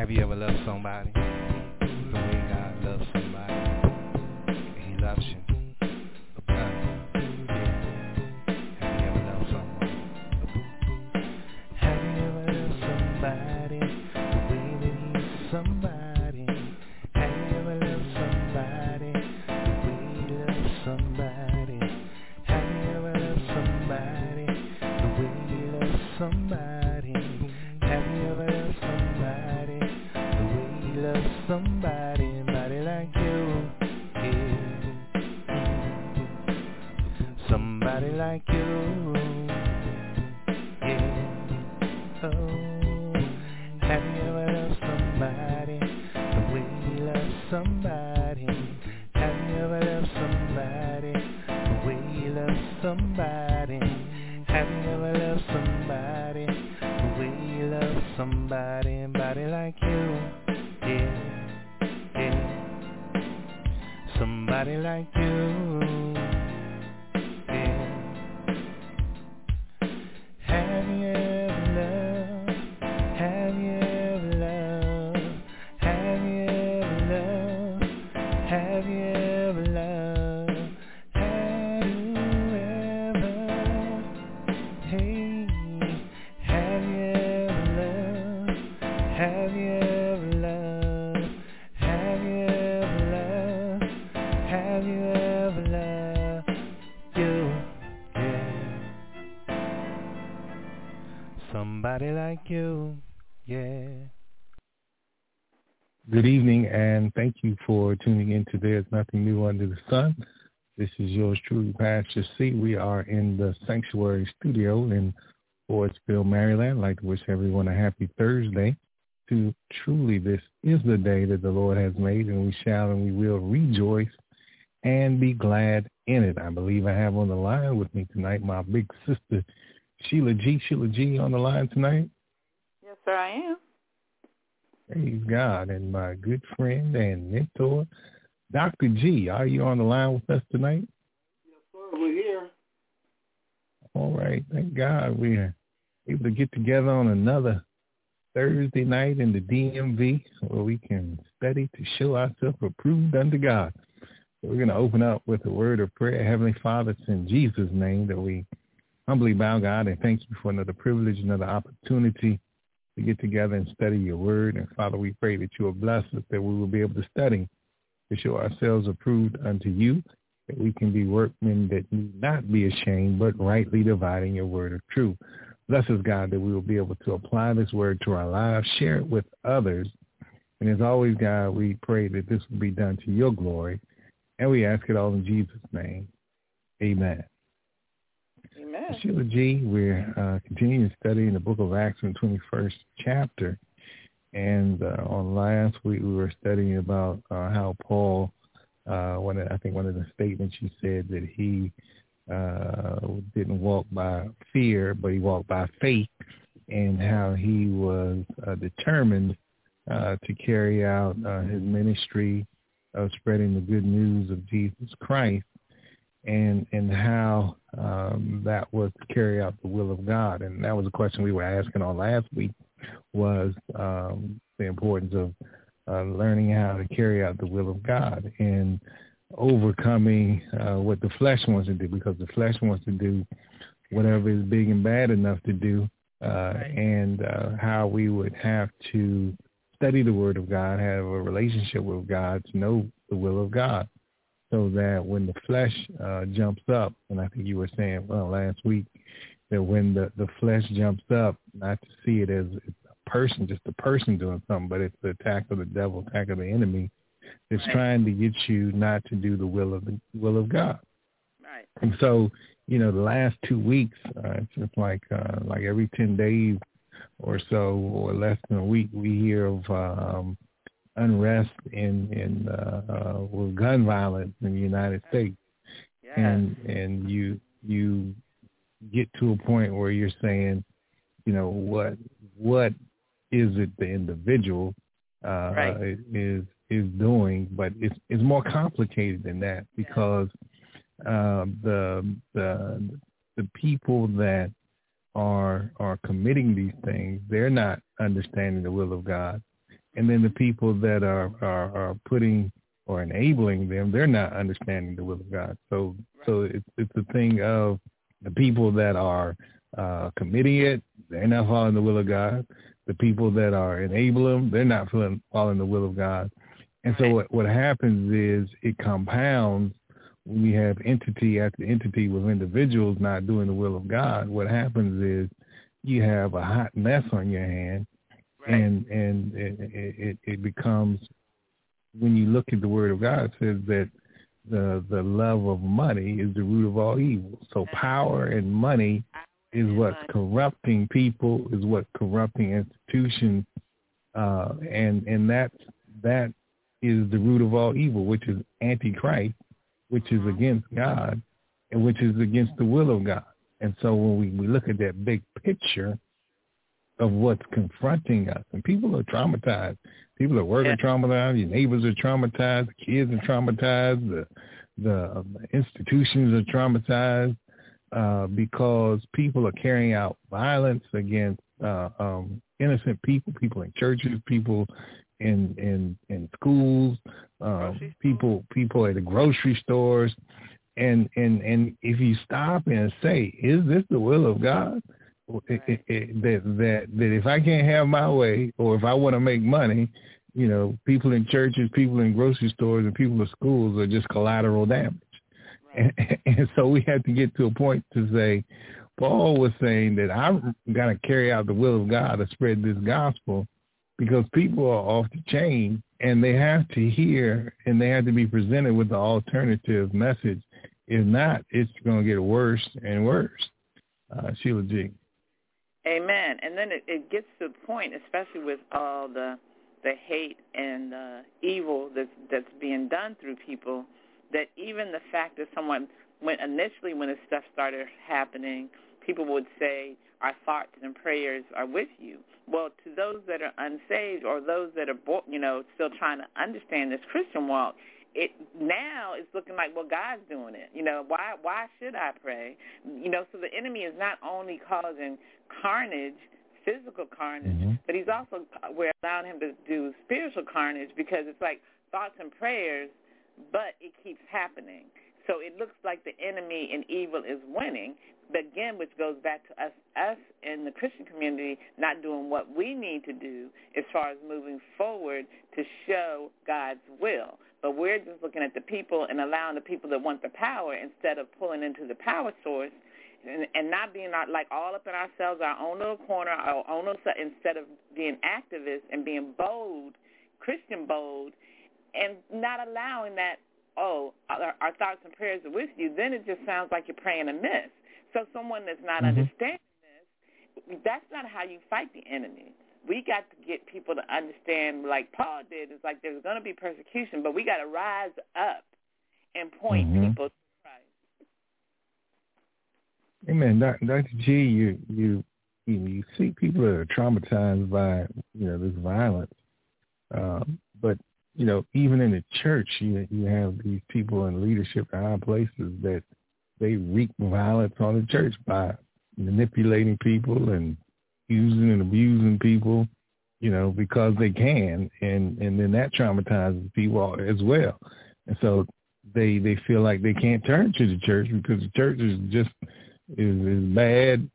Have you ever loved somebody the way God loves somebody? He loves you. Have you ever loved someone? Have you ever loved somebody the way that he's somebody? Have you ever loved somebody the way he loves somebody? Have you ever loved somebody the way he loves somebody? Have you ever loved somebody the way he loves somebody? Somebody like you, yeah. Somebody like you, yeah. Oh, have you ever loved somebody the way he loves somebody? Have you ever loved somebody the way he loves somebody? Have you ever loved somebody the way he loves somebody? Somebody like you, yeah, yeah. Somebody like you, yeah. Have you ever loved? Have you ever loved? Have you ever loved? Have you ever loved? Have you ever? Hey, have you ever loved? Have you ever loved? Have you ever loved? Have you ever loved you? Yeah. Somebody like you, yeah. Good evening, and thank you for tuning in to There's Nothing New Under the Sun. This is yours truly, Pastor C. We are in the Sanctuary Studio in Fordsville, Maryland. I'd like to wish everyone a happy Thursday. Truly, this is the day that the Lord has made, and we shall and we will rejoice and be glad in it. I believe I have on the line with me tonight my big sister, Sheila G. Sheila G. on the line tonight. Yes, sir, I am. Praise God. And my good friend and mentor, Dr. G. Are you on the line with us tonight? Yes, sir, we're here. All right. Thank God we're able to get together on another Thursday night in the DMV where we can study to show ourselves approved unto God. So we're going to open up with a word of prayer. Heavenly Father, it's in Jesus' name that we humbly bow, God, and thank you for another privilege, another opportunity to get together and study your word. And Father, we pray that you will bless us, that we will be able to study to show ourselves approved unto you, that we can be workmen that need not be ashamed, but rightly dividing your word of truth. Bless us, God, that we will be able to apply this word to our lives, share it with others. And as always, God, we pray that this will be done to your glory. And we ask it all in Jesus' name. Amen. Amen. Sheila G., we're continuing to study in the book of Acts in the 21st chapter. And on last week, we were studying about how Paul, one of the statements you said that he didn't walk by fear, but he walked by faith, and how he was determined to carry out his ministry of spreading the good news of Jesus Christ, and how that was to carry out the will of God. And that was a question we were asking on last week, was the importance of learning how to carry out the will of God and overcoming what the flesh wants to do, because the flesh wants to do whatever is big and bad enough to do, and how we would have to study the Word of God, have a relationship with God to know the will of God, so that when the flesh jumps up, and I think you were saying, last week, that when the flesh jumps up, not to see it as a person, just a person doing something, but it's the attack of the devil, attack of the enemy, that's trying to get you not to do the will of God. Right. And so, the last 2 weeks, it's just like every 10 days or so, or less than a week, we hear of unrest with gun violence in the United States. Yes. And you get to a point where you're saying, what is it the individual is doing? But it's more complicated than that, because the people that are committing these things, they're not understanding the will of God, And then the people that are putting or enabling them, they're not understanding the will of God. So it's a thing of the people that are committing it, they're not following the will of God. The people that are enabling them, they're not following the will of God. And so what happens is it compounds when we have entity after entity with individuals not doing the will of God. What happens is you have a hot mess on your hand, and it becomes, when you look at the Word of God, it says that the love of money is the root of all evil. So power and money is what's corrupting people, is what's corrupting institutions, and that is the root of all evil, which is Antichrist, which is against God, and which is against the will of God. And so when we look at that big picture of what's confronting us, and people are traumatized. People at work are traumatized. Your neighbors are traumatized. The kids are traumatized. The institutions are traumatized because people are carrying out violence against innocent people, people in churches, people in schools, people at the grocery stores. And if you stop and say, is this the will of God? That if I can't have my way, or if I want to make money, people in churches, people in grocery stores, and people in schools are just collateral damage. And so we have to get to a point to say, Paul was saying that I'm going to carry out the will of God to spread this gospel, because people are off the chain, and they have to hear, and they have to be presented with the alternative message. If not, it's going to get worse and worse. Sheila G. Amen. And then it gets to the point, especially with all the hate and evil that's being done through people, that even the fact that someone, when this stuff started happening, people would say, our thoughts and prayers are with you. Well, to those that are unsaved, or those that are, still trying to understand this Christian walk, now it's looking like, well, God's doing it. Why should I pray? So the enemy is not only causing carnage, physical carnage, but we're allowing him to do spiritual carnage, because it's like thoughts and prayers, but it keeps happening. So it looks like the enemy and evil is winning, but again, which goes back to us in the Christian community not doing what we need to do as far as moving forward to show God's will. But we're just looking at the people and allowing the people that want the power, instead of pulling into the power source and not being like all up in ourselves, our own little corner, our own little, instead of being activists and being bold, Christian bold, and not allowing that, our thoughts and prayers are with you. Then it just sounds like you're praying amiss. So someone that's not understanding this, that's not how you fight the enemy. We got to get people to understand, like Paul did. It's like there's going to be persecution, but we got to rise up and point people to Christ. Amen. Dr. G, you see people that are traumatized by this violence, but even in the church, you have these people in leadership in high places that they wreak violence on the church by manipulating people and using and abusing people, because they can, and then that traumatizes people as well. And so they feel like they can't turn to the church, because the church is just is bad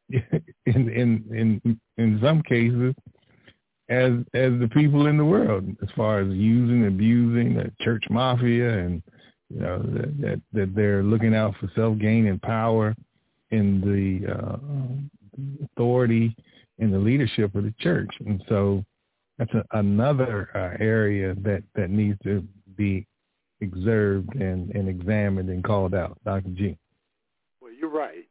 in some cases as the people in the world, as far as using, abusing the church mafia, and that they're looking out for self-gain and power in the authority and the leadership of the church. And so that's another area that needs to be observed and examined and called out. Dr. G. Well, you're right.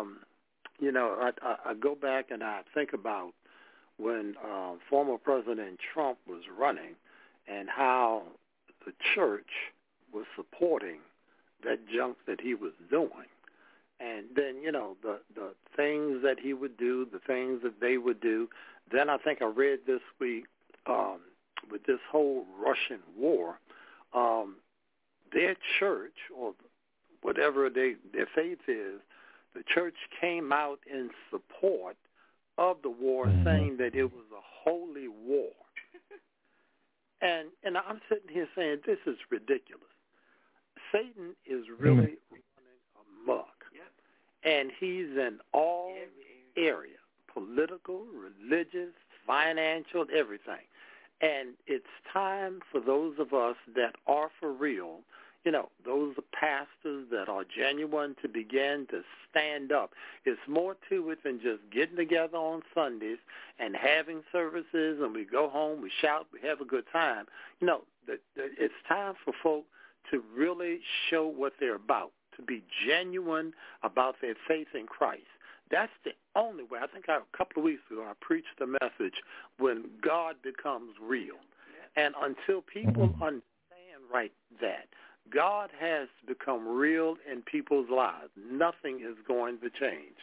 I go back and I think about when former President Trump was running, and how the church was supporting that junk that he was doing. And then, the things that he would do, the things that they would do. Then I think I read this week with this whole Russian war, their church, or whatever their faith is, the church came out in support of the war, saying that it was a holy war. And I'm sitting here saying this is ridiculous. Satan is really running amok. And he's in all areas, political, religious, financial, everything. And it's time for those of us that are for real, those pastors that are genuine, to begin to stand up. It's more to it than just getting together on Sundays and having services, and we go home, we shout, we have a good time. It's time for folk to really show what they're about, to be genuine about their faith in Christ. That's the only way. I think a couple of weeks ago I preached a message when God becomes real. And until people understand that God has become real in people's lives, nothing is going to change.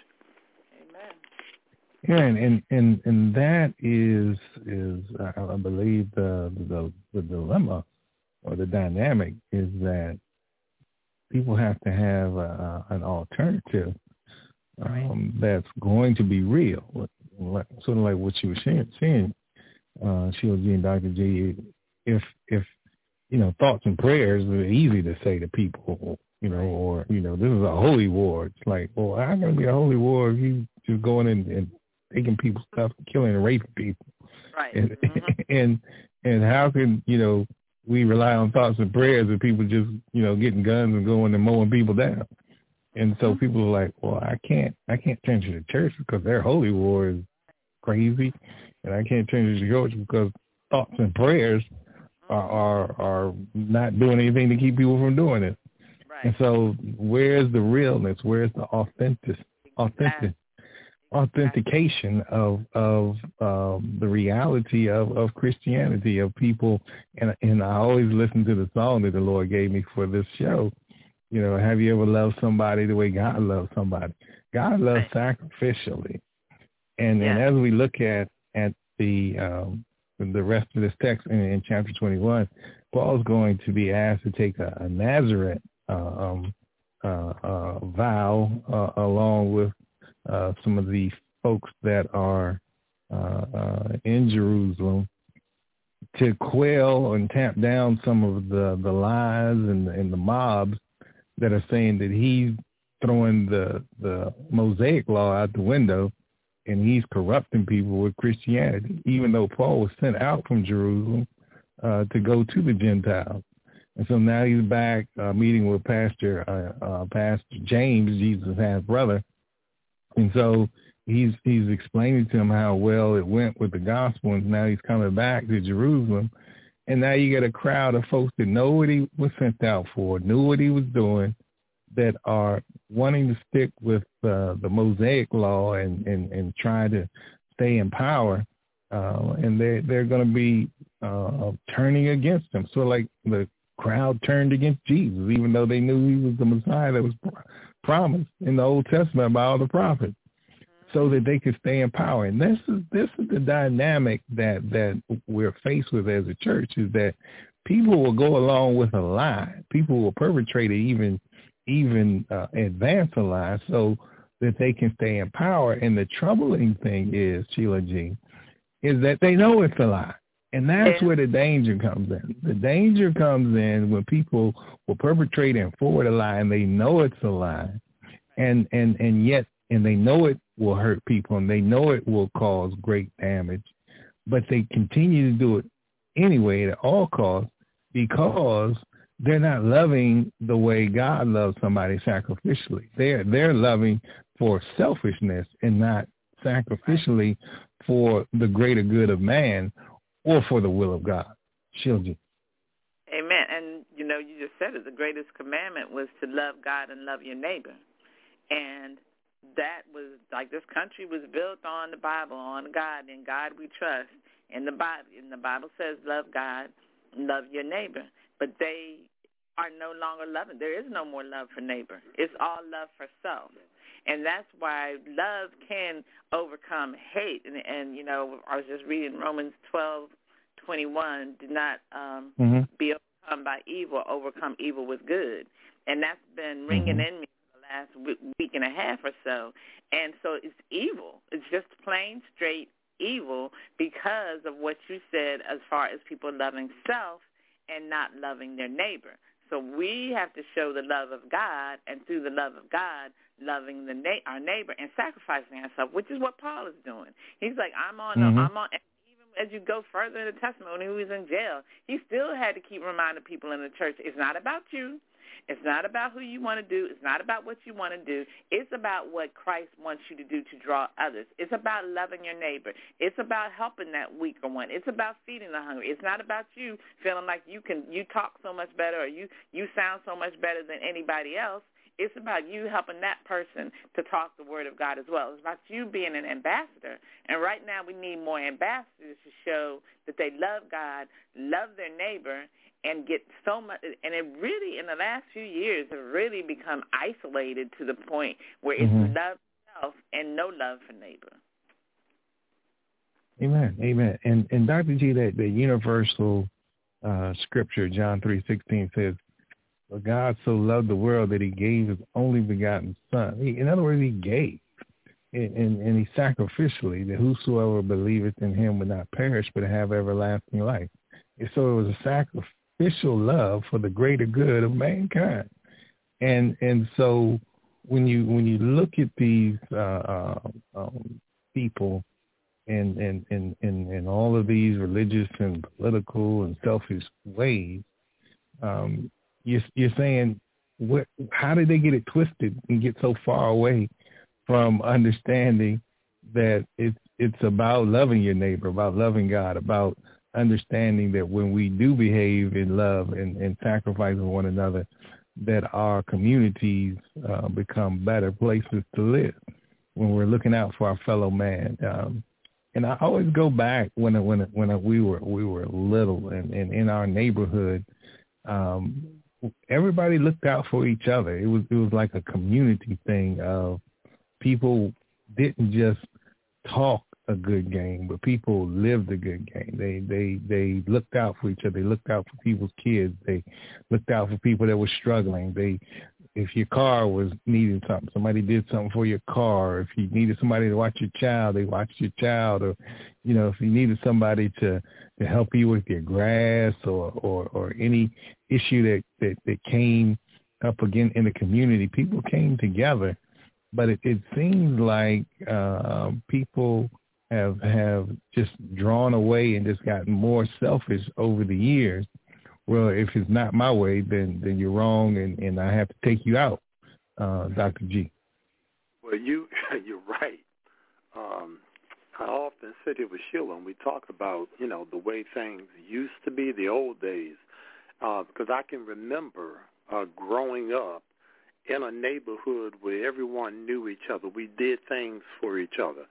Amen. Yeah, and that is I believe the dilemma or the dynamic is that people have to have an alternative that's going to be real, sort of like what you were saying, Sheila G. and Dr. G. If thoughts and prayers are easy to say to people, or this is a holy war. It's like, well, how can it be a holy war if you just going and taking people's stuff, killing and raping people? Right. And how can we rely on thoughts and prayers if people just getting guns and going and mowing people down? And so people are like, well, I can't turn to the church because their holy war is crazy, and I can't turn to the church because thoughts and prayers are not doing anything to keep people from doing it. Right. And so where's the realness? Where's the authentication of the reality of Christianity, of people? And I always listen to the song that the Lord gave me for this show. Have you ever loved somebody the way God loves somebody? God loves sacrificially. And as we look at the rest of this text in chapter 21, Paul's going to be asked to take a Nazareth vow along with some of the folks that are in Jerusalem to quell and tamp down some of the lies and the mobs that are saying that he's throwing the Mosaic law out the window and he's corrupting people with Christianity, even though Paul was sent out from Jerusalem to go to the Gentiles. And so now he's back meeting with Pastor James, Jesus' half-brother. And so he's explaining to him how well it went with the gospel, and now he's coming back to Jerusalem. And now you get a crowd of folks that know what he was sent out for, knew what he was doing, that are wanting to stick with the Mosaic law and try to stay in power. And they're going to be turning against him. So like the crowd turned against Jesus, even though they knew he was the Messiah that was promised in the Old Testament by all the prophets, so that they could stay in power. And this is the dynamic that we're faced with as a church, is that people will go along with a lie. People will perpetrate it, even advance a lie so that they can stay in power. And the troubling thing is, Sheila G., is that they know it's a lie. And that's where the danger comes in. The danger comes in when people will perpetrate and forward a lie and they know it's a lie. And yet they know it will hurt people and they know it will cause great damage, but they continue to do it anyway at all costs because they're not loving the way God loves somebody sacrificially. They're loving for selfishness and not sacrificially for the greater good of man or for the will of God. Children. Amen. And, you just said it, the greatest commandment was to love God and love your neighbor. And that was, like, this country was built on the Bible, on God, and God we trust. And the Bible says love God and love your neighbor. But they are no longer loving. There is no more love for neighbor. It's all love for self. And that's why love can overcome hate. And I was just reading Romans 12:21, do not be overcome by evil, overcome evil with good. And that's been ringing in me the last week and a half or so. And so it's evil. It's just plain, straight evil because of what you said as far as people loving self and not loving their neighbor. So we have to show the love of God, and through the love of God, loving our neighbor and sacrificing ourselves, which is what Paul is doing. He's like, I'm on, even as you go further in the testimony, when he was in jail, he still had to keep reminding people in the church, it's not about you. It's not about who you want to do. It's not about what you want to do. It's about what Christ wants you to do to draw others. It's about loving your neighbor. It's about helping that weaker one. It's about feeding the hungry. It's not about you feeling like you talk so much better or you sound so much better than anybody else. It's about you helping that person to talk the word of God as well. It's about you being an ambassador. And right now we need more ambassadors to show that they love God, love their neighbor, and get so much. And it really, in the last few years, have really become isolated to the point where it's love for self and no love for neighbor. Amen, amen. And Dr. G, that the universal scripture, John 3:16 says, "For God so loved the world that he gave his only begotten Son." In other words, he gave, and he sacrificially, that whosoever believeth in him would not perish but have everlasting life. And so it was a sacrificial love for the greater good of mankind. And so when you look at these people and all of these religious and political and selfish ways, you're saying, how did they get it twisted and get so far away from understanding that it's about loving your neighbor, about loving God, about understanding that when we do behave in love and sacrifice with one another, that our communities become better places to live when we're looking out for our fellow man. And I always go back when we were little and in our neighborhood, everybody looked out for each other. It was like a community thing of people didn't just talk a good game, but people lived a good game. They looked out for each other. They looked out for people's kids. They looked out for people that were struggling. If your car was needing something, somebody did something for your car. If you needed somebody to watch your child, they watched your child. Or, if you needed somebody to help you with your grass or any issue that came up again in the community, people came together. But it seems like people have just drawn away and just gotten more selfish over the years. Well, if it's not my way, then you're wrong, and I have to take you out, Dr. G. Well, you're right. I often sit here with Sheila and we talk about, the way things used to be, the old days, because I can remember growing up in a neighborhood where everyone knew each other. We did things for each other.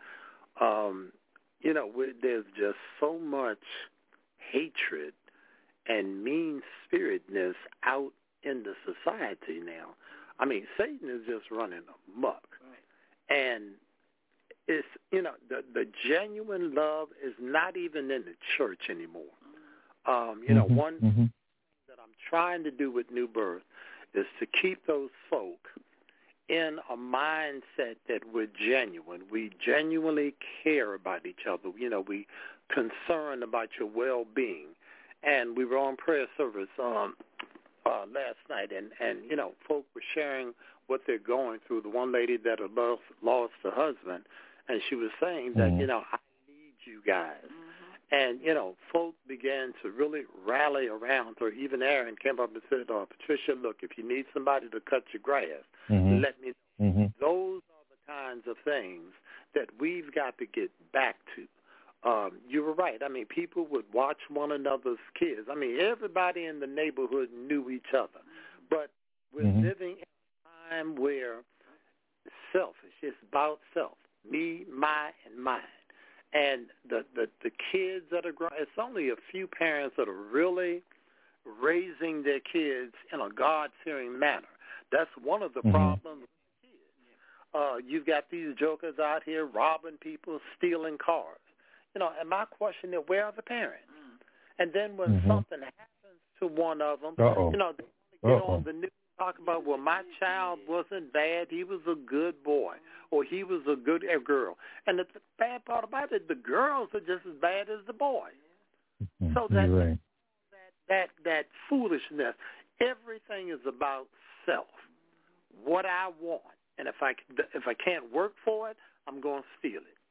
There's just so much hatred and mean-spiritedness out in the society now. I mean, Satan is just running amok. Right. And it's, the genuine love is not even in the church anymore. One thing that I'm trying to do with New Birth is to keep those folk in a mindset that we're genuine. We genuinely care about each other. We concerned about your well-being. And we were on prayer service last night, and folk were sharing what they're going through. The one lady that had lost her husband, and she was saying that, I need you guys. And, folk began to really rally around her. Even Aaron came up and said, Patricia, look, if you need somebody to cut your grass, let me know. Those are the kinds of things that we've got to get back to. You were right. I mean, people would watch one another's kids. I mean, everybody in the neighborhood knew each other. But we're living in a time where it's selfish. It's about self. Me, my, and mine. And the kids that are growing, it's only a few parents that are really raising their kids in a God-fearing manner. That's one of the problems with kids. You've got these jokers out here robbing people, stealing cars. And my question is, where are the parents? And then when something happens to one of them, they want to get on the news talk about, well, my child wasn't bad. He was a good boy, or he was a good girl. And the bad part about it, the girls are just as bad as the boys. So that foolishness, everything is about self, what I want. And if I can't work for it, I'm going to steal it.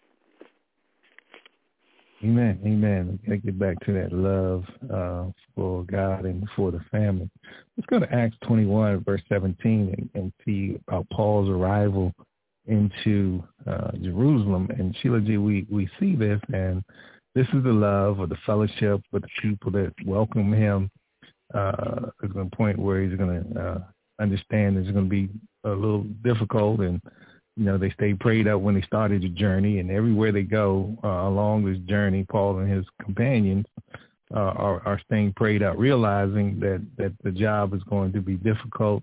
Amen. Amen. Got to get back to that love for God and for the family. Let's go to Acts 21, verse 17, and see about Paul's arrival into Jerusalem. And Sheila G., we see this, and this is the love or the fellowship with the people that welcome him. There's a point where he's going to understand it's going to be a little difficult, and they stayed prayed up when they started the journey, and everywhere they go along this journey, Paul and his companions are staying prayed up, realizing that the job is going to be difficult.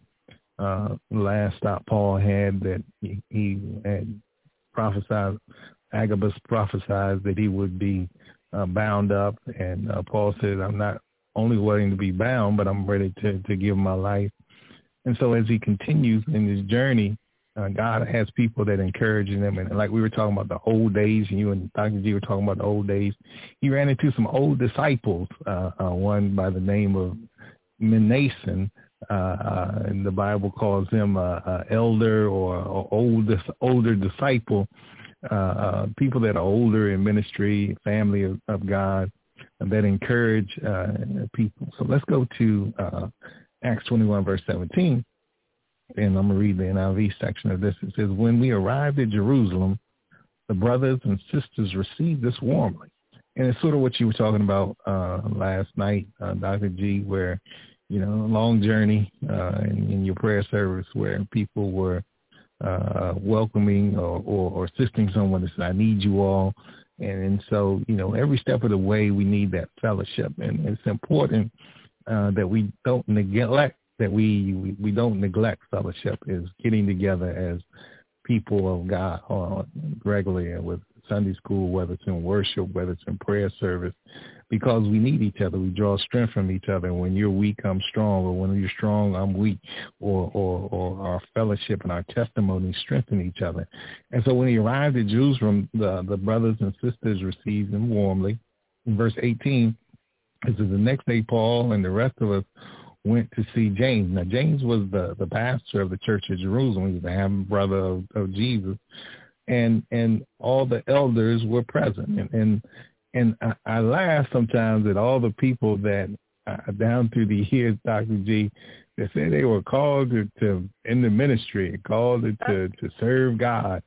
Last stop Paul had, that he had prophesied, Agabus prophesied that he would be bound up, and Paul said, I'm not only willing to be bound, but I'm ready to give my life. And so as he continues in his journey, God has people that encourage him. And like we were talking about the old days, and you and Dr. G were talking about the old days, he ran into some old disciples, one by the name of Mnason, and the Bible calls him elder or older disciple, people that are older in ministry, family of God, that encourage people. So let's go to Acts 21, verse 17. And I'm going to read the NIV section of this. It says, when we arrived at Jerusalem, the brothers and sisters received us warmly. And it's sort of what you were talking about last night, Dr. G, where, a long journey in your prayer service where people were welcoming or assisting someone that said, I need you all. And so, every step of the way, we need that fellowship. And it's important that we don't neglect we don't neglect fellowship, is getting together as people of God regularly, and with Sunday school, whether it's in worship, whether it's in prayer service, because we need each other. We draw strength from each other. And when you're weak, I'm strong, or when you're strong, I'm weak, or our fellowship and our testimony strengthen each other. And so when he arrived at Jerusalem, the brothers and sisters received him warmly. In verse 18, it says, the next day Paul and the rest of us went to see James. Now, James was the pastor of the church of Jerusalem. He was the half brother of Jesus. And all the elders were present. And I laugh sometimes at all the people that down through the years, Dr. G, that say they were called to in the ministry, called to serve God.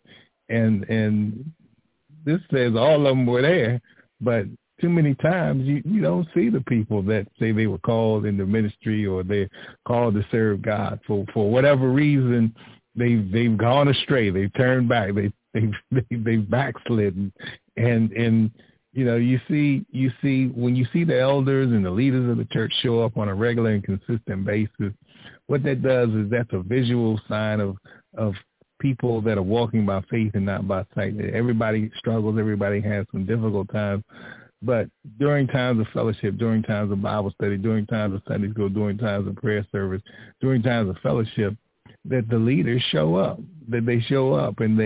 And this says all of them were there, but too many times you don't see the people that say they were called in the ministry or they're called to serve God. For whatever reason, they've gone astray. They've turned back. They've backslidden. And you see when you see the elders and the leaders of the church show up on a regular and consistent basis, what that does is that's a visual sign of people that are walking by faith and not by sight. Everybody struggles. Everybody has some difficult times. But during times of fellowship, during times of Bible study, during times of Sunday school, during times of prayer service, during times of fellowship, that the leaders show up, that they show up, and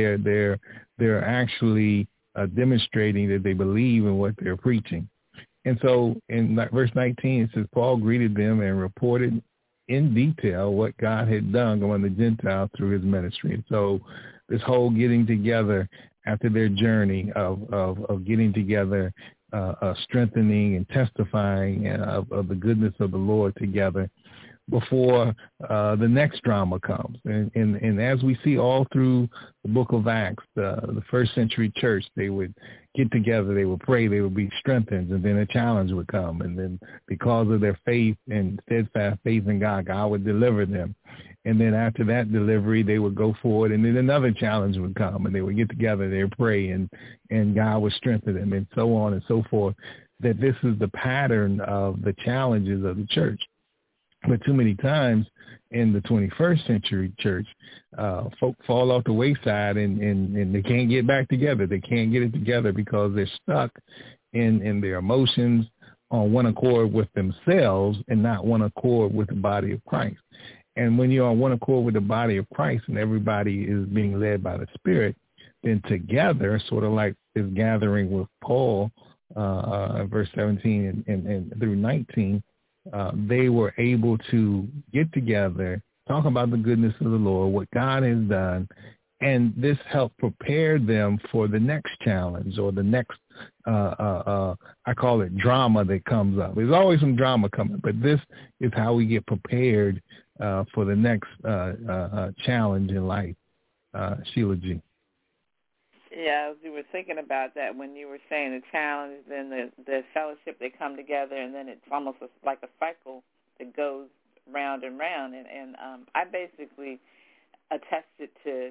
they're actually demonstrating that they believe in what they're preaching. And so in verse 19, it says, Paul greeted them and reported in detail what God had done among the Gentiles through his ministry. And so this whole getting together after their journey of getting together, strengthening and testifying of the goodness of the Lord together before the next drama comes. And as we see all through the book of Acts, the first century church, they would get together, they would pray, they would be strengthened, and then a challenge would come. And then because of their faith and steadfast faith in God, God would deliver them. And then after that delivery, they would go forward, and then another challenge would come, and they would get together, they would pray, and God would strengthen them, and so on and so forth, that this is the pattern of the challenges of the church. But too many times in the 21st century church, folk fall off the wayside and they can't get back together. They can't get it together because they're stuck in their emotions on one accord with themselves and not one accord with the body of Christ. And when you're on one accord with the body of Christ and everybody is being led by the Spirit, then together, sort of like this gathering with Paul, verse 17 and through 19, they were able to get together, talk about the goodness of the Lord, what God has done, and this helped prepare them for the next challenge or the next, I call it drama that comes up. There's always some drama coming, but this is how we get prepared for the next challenge in life. Sheila G. Yeah, you were thinking about that when you were saying the challenge, then the fellowship, they come together, and then it's almost like a cycle that goes round and round. And I basically attested to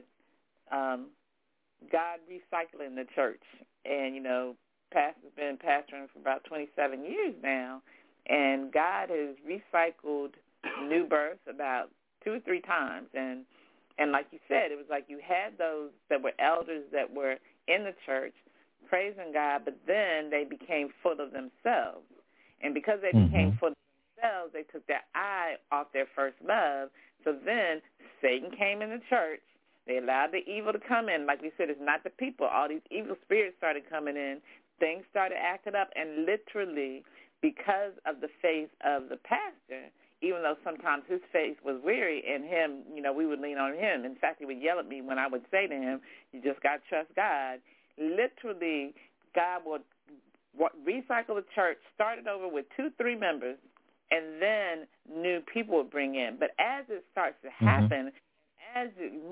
God recycling the church. And, Pastor's been pastoring for about 27 years now, and God has recycled New Birth about 2 or 3 times. And like you said, it was like you had those that were elders that were in the church praising God, but then they became full of themselves. And because they became full of themselves, they took their eye off their first love. So then Satan came in the church. They allowed the evil to come in. Like we said, it's not the people. All these evil spirits started coming in. Things started acting up. And literally, because of the faith of the pastor, even though sometimes his faith was weary and him, we would lean on him. In fact, he would yell at me when I would say to him, you just got to trust God. Literally, God would recycle the church, started over with 2-3 members, and then new people would bring in. But as it starts to happen, as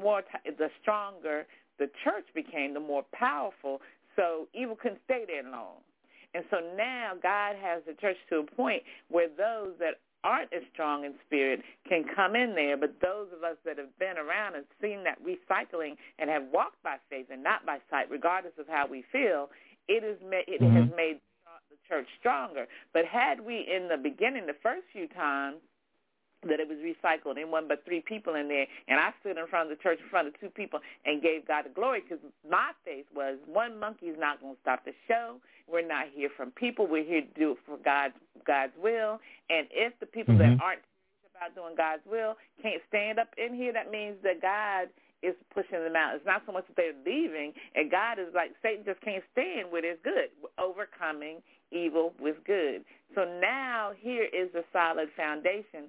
the stronger the church became, the more powerful, so evil couldn't stay there long. And so now God has the church to a point where those that aren't as strong in spirit can come in there, but those of us that have been around and seen that recycling and have walked by faith and not by sight, regardless of how we feel, it has made the church stronger. But had we in the beginning, the first few times that it was recycled, and wasn't but 3 people in there, and I stood in front of the church in front of 2 people and gave God the glory, because my faith was one monkey is not going to stop the show. We're not here from people. We're here to do it for God's will. And if the people that aren't serious about doing God's will can't stand up in here, that means that God is pushing them out. It's not so much that they're leaving, and God is like, Satan just can't stand with his good, overcoming evil with good. So now here is a solid foundation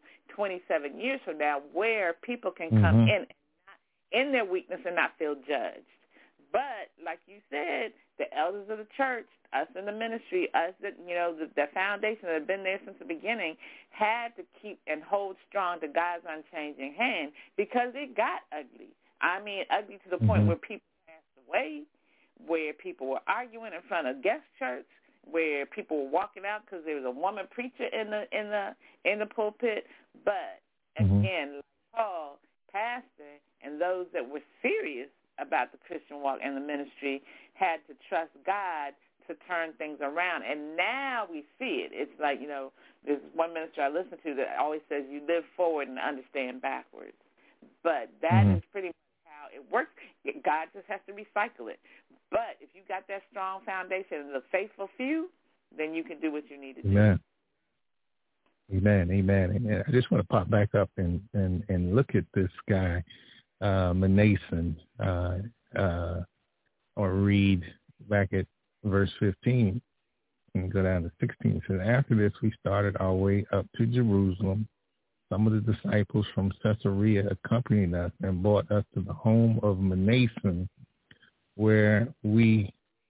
27 years from now where people can come in in their weakness and not feel judged. But like you said, the elders of the church, us in the ministry, us that, the foundation that have been there since the beginning, had to keep and hold strong to God's unchanging hand, because it got ugly. I mean, ugly to the point where people passed away, where people were arguing in front of guest church, where people were walking out because there was a woman preacher in the pulpit. But again, like Paul, pastor, and those that were serious about the Christian walk and the ministry had to trust God to turn things around. And now we see it. It's like, there's one minister I listen to that always says you live forward and understand backwards. But that is pretty much how it works. God just has to recycle it. But if you got that strong foundation and the faithful few, then you can do what you need to do. Amen. I just want to pop back up and look at this guy, Manason. Or read back at verse 15 and go down to 16. It says, after this, we started our way up to Jerusalem. Some of the disciples from Caesarea accompanied us and brought us to the home of Manason, where we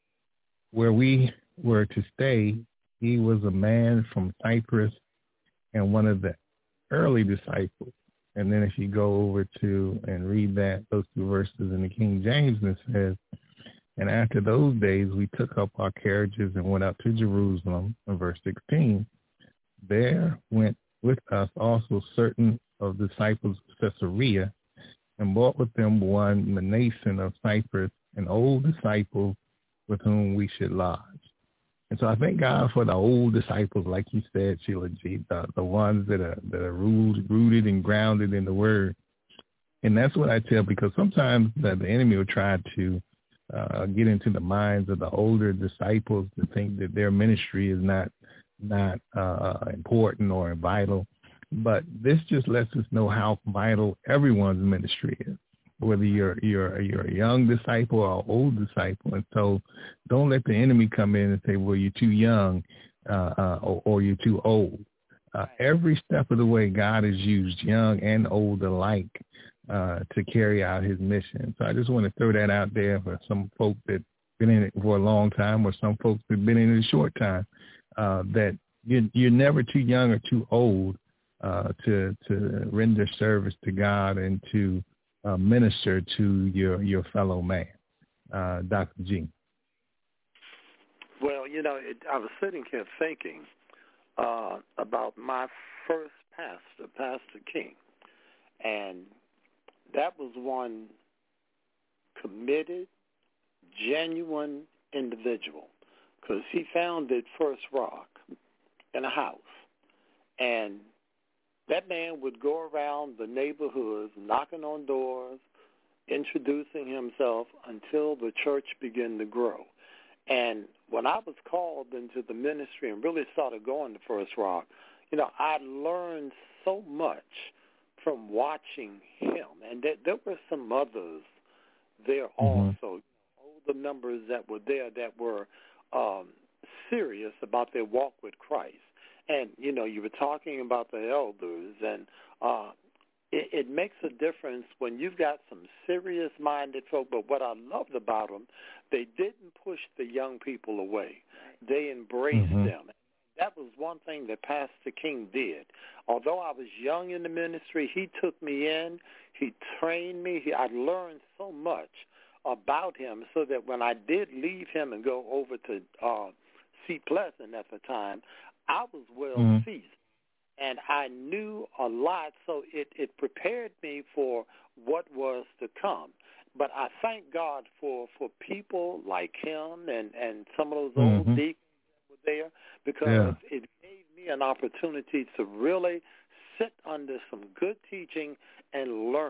were to stay. He was a man from Cyprus and one of the early disciples. And then if you go over to and read those 2 verses in the King James, it says, and after those days we took up our carriages and went up to Jerusalem. In verse 16, there went with us also certain of the disciples of Caesarea, and brought with them one Manason of Cyprus, an old disciple with whom we should lodge. And so I thank God for the old disciples, like you said, Sheila G., the ones that are rooted and grounded in the Word. And that's what I tell, because sometimes the enemy will try to get into the minds of the older disciples to think that their ministry is not important or vital. But this just lets us know how vital everyone's ministry is, whether you're a young disciple or an old disciple. And so don't let the enemy come in and say, well, you're too young or you're too old. Every step of the way, God has used young and old alike to carry out his mission. So I just want to throw that out there for some folks that been in it for a long time or some folks that have been in it a short time, that you're never too young or too old to render service to God and to minister to your fellow man. Dr. G. Well, I was sitting here thinking about my first pastor, Pastor King, and that was one committed, genuine individual, because he founded First Rock in a house, and that man would go around the neighborhoods, knocking on doors, introducing himself until the church began to grow. And when I was called into the ministry and really started going to First Rock, I learned so much from watching him. And there were some others there also, older members that were there that were serious about their walk with Christ. And, you were talking about the elders, and it makes a difference when you've got some serious-minded folk. But what I loved about them, they didn't push the young people away. They embraced them. That was one thing that Pastor King did. Although I was young in the ministry, he took me in. He trained me. I learned so much about him so that when I did leave him and go over to Seat Pleasant at the time, I was well seasoned, and I knew a lot, so it prepared me for what was to come. But I thank God for people like him and some of those old deacons that were there, because it gave me an opportunity to really sit under some good teaching and learn.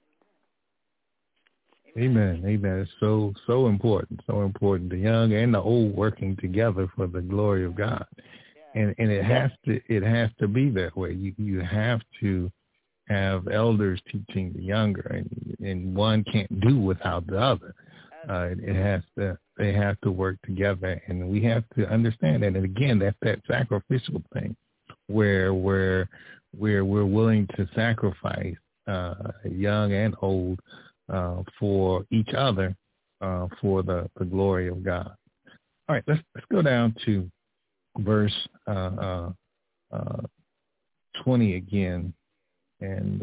Amen. It's so important, the young and the old working together for the glory of God. And it has to be that way. You have to have elders teaching the younger, and one can't do without the other. They have to work together, and we have to understand that. And again, that's that sacrificial thing, where we're willing to sacrifice young and old for each other for the glory of God. All right, let's go down to verse 20 again, and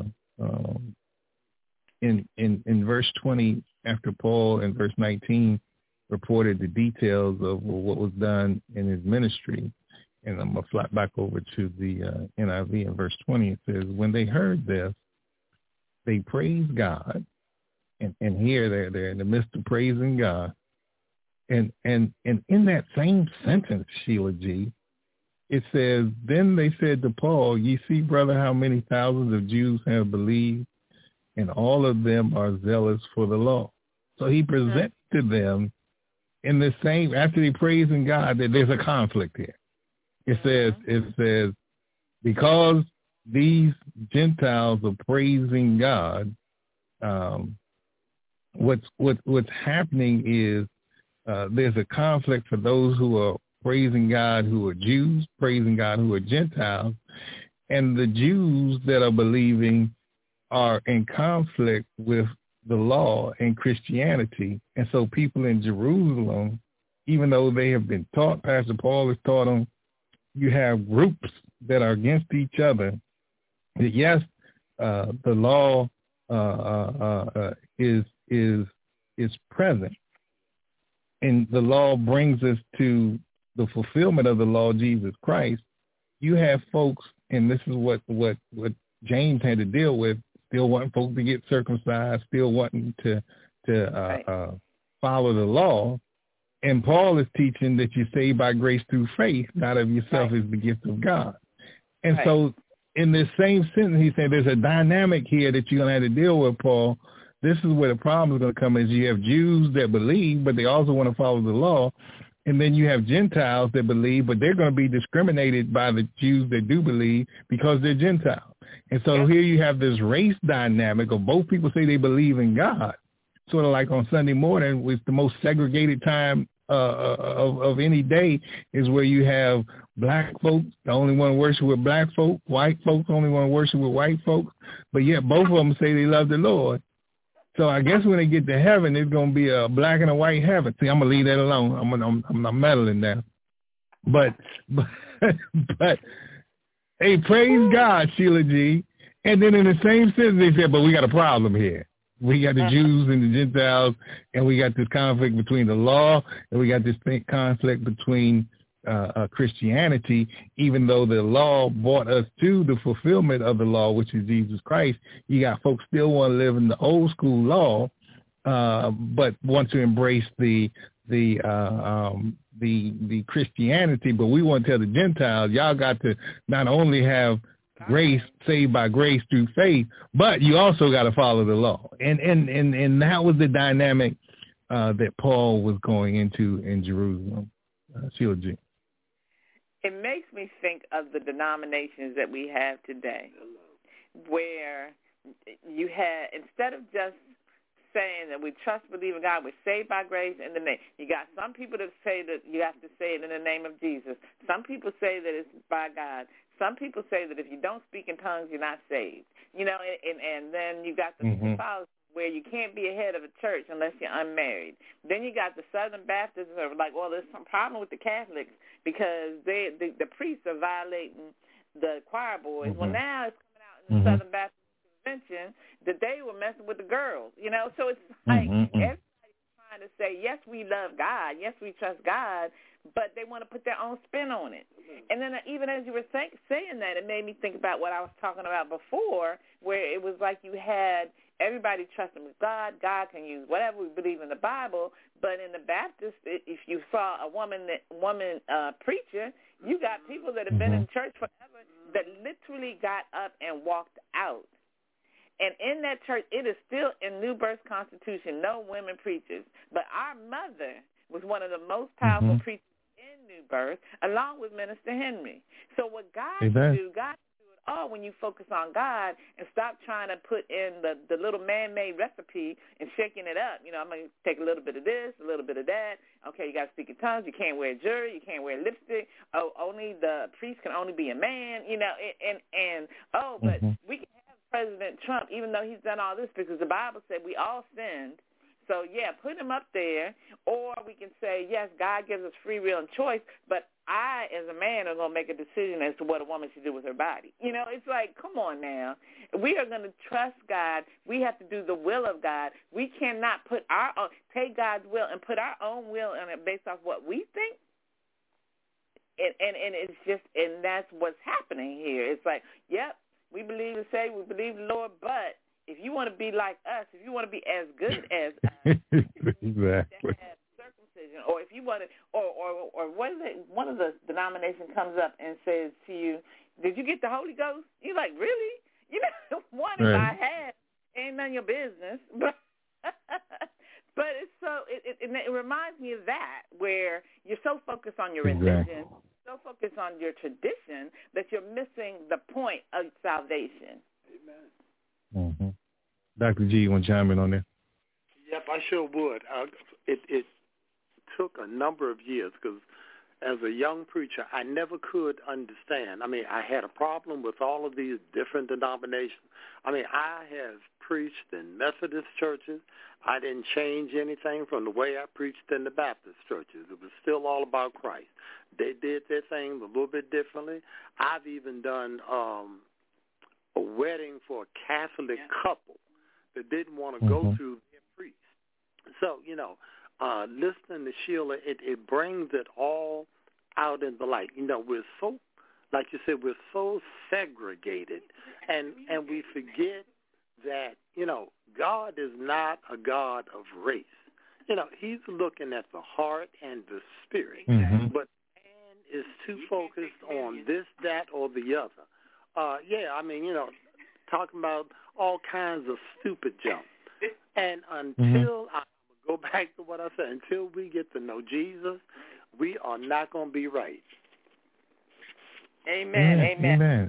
in verse 20, after Paul in verse 19 reported the details of what was done in his ministry, and I'm gonna flip back over to the NIV in verse 20. It says, "When they heard this, they praised God," and here they're in the midst of praising God. And in that same sentence, Sheila G., it says, "Then they said to Paul, 'Ye see, brother, how many thousands of Jews have believed, and all of them are zealous for the law.'" So he presented to them in the same, after they praising God, that there's a conflict here. It says, because these Gentiles are praising God, what's happening is, there's a conflict for those who are praising God who are Jews, praising God who are Gentiles, and the Jews that are believing are in conflict with the law and Christianity. And so people in Jerusalem, even though they have been taught, Pastor Paul has taught them, you have groups that are against each other. Yes, the law is present. And the law brings us to the fulfillment of the law, Jesus Christ. You have folks, and this is what James had to deal with, still wanting folks to get circumcised, still wanting to follow the law. And Paul is teaching that you're saved by grace through faith, not of yourself is the gift of God. And so in this same sentence, he said there's a dynamic here that you're going to have to deal with, Paul. This is where the problem is going to come, is you have Jews that believe, but they also want to follow the law. And then you have Gentiles that believe, but they're going to be discriminated by the Jews that do believe because they're Gentiles. And so here you have this race dynamic of both people say they believe in God. Sort of like on Sunday morning, with the most segregated time of any day is where you have black folks, the only one worship with black folk, white folks, only one worship with white folks. But yet both of them say they love the Lord. So I guess when they get to heaven, it's going to be a black and a white heaven. See, I'm going to leave that alone. I'm not meddling there. But, hey, praise God, Sheila G. And then in the same sentence, they said, but we got a problem here. We got the Jews and the Gentiles, and we got this conflict between the law, and we got this conflict between Christianity, even though the law brought us to the fulfillment of the law, which is Jesus Christ. You got folks still want to live in the old school law, but want to embrace the Christianity. But we want to tell the Gentiles, y'all got to not only have grace, saved by grace through faith, but you also got to follow the law. And that was the dynamic that Paul was going into in Jerusalem. Sheila G. It makes me think of the denominations that we have today, where you had, instead of just saying that we trust, believe in God, we're saved by grace in the name. You got some people that say that you have to say it in the name of Jesus. Some people say that it's by God. Some people say that if you don't speak in tongues, you're not saved. You know, and then you got the Catholics where you can't be a head of a church unless you're unmarried. Then you got the Southern Baptists who are like, well, there's some problem with the Catholics because the priests are violating the choir boys. Well, now it's coming out in the Southern Baptist Convention that they were messing with the girls, you know. So it's like everybody's trying to say, yes, we love God, yes, we trust God, but they want to put their own spin on it. And then even as you were saying that, it made me think about what I was talking about before, where it was like you had everybody trusting with God. God can use whatever we believe in the Bible. But in the Baptist, if you saw a woman preacher, you got people that have been in church forever that literally got up and walked out. And in that church, it is still in New Birth Constitution, no women preachers. But our mother was one of the most powerful preachers in New Birth, along with Minister Henry. So what God can do, God can do it all when you focus on God and stop trying to put in the little man-made recipe and shaking it up. You know, I'm going to take a little bit of this, a little bit of that. Okay, you got to speak in tongues. You can't wear jewelry. You can't wear lipstick. Oh, only the priest can only be a man. You know, but we can have President Trump, even though he's done all this, because the Bible said we all sinned. So, yeah, put him up there, or we can say, yes, God gives us free will and choice, but I, as a man, am going to make a decision as to what a woman should do with her body. You know, it's like, come on now. We are going to trust God. We have to do the will of God. We cannot take God's will and put our own will in it based off what we think. And it's just, and that's what's happening here. It's like, yep, we believe and say we believe the Lord, but if you want to be like us, if you want to be as good as us, exactly. Have circumcision, or if you want to, or one of the denominations comes up and says to you, "Did you get the Holy Ghost?" You're like, "Really?" You know, one if I had, ain't none of your business. But it's so it reminds me of that, where you're so focused on your religion, so focused on your tradition that you're missing the point of salvation. Amen. Dr. G, you want to chime in on that? Yep, I sure would. It took a number of years because as a young preacher, I never could understand. I mean, I had a problem with all of these different denominations. I mean, I have preached in Methodist churches. I didn't change anything from the way I preached in the Baptist churches. It was still all about Christ. They did their thing a little bit differently. I've even done a wedding for a Catholic couple that didn't want to go through their priest. So, you know, listening to Sheila, it brings it all out in the light. You know, we're so, like you said, we're so segregated, and we forget that, you know, God is not a God of race. You know, he's looking at the heart and the spirit, but man is too focused on this, that, or the other. I mean, you know, talking about all kinds of stupid junk. And until I go back to what I said, until we get to know Jesus, we are not going to be right. Amen. Amen.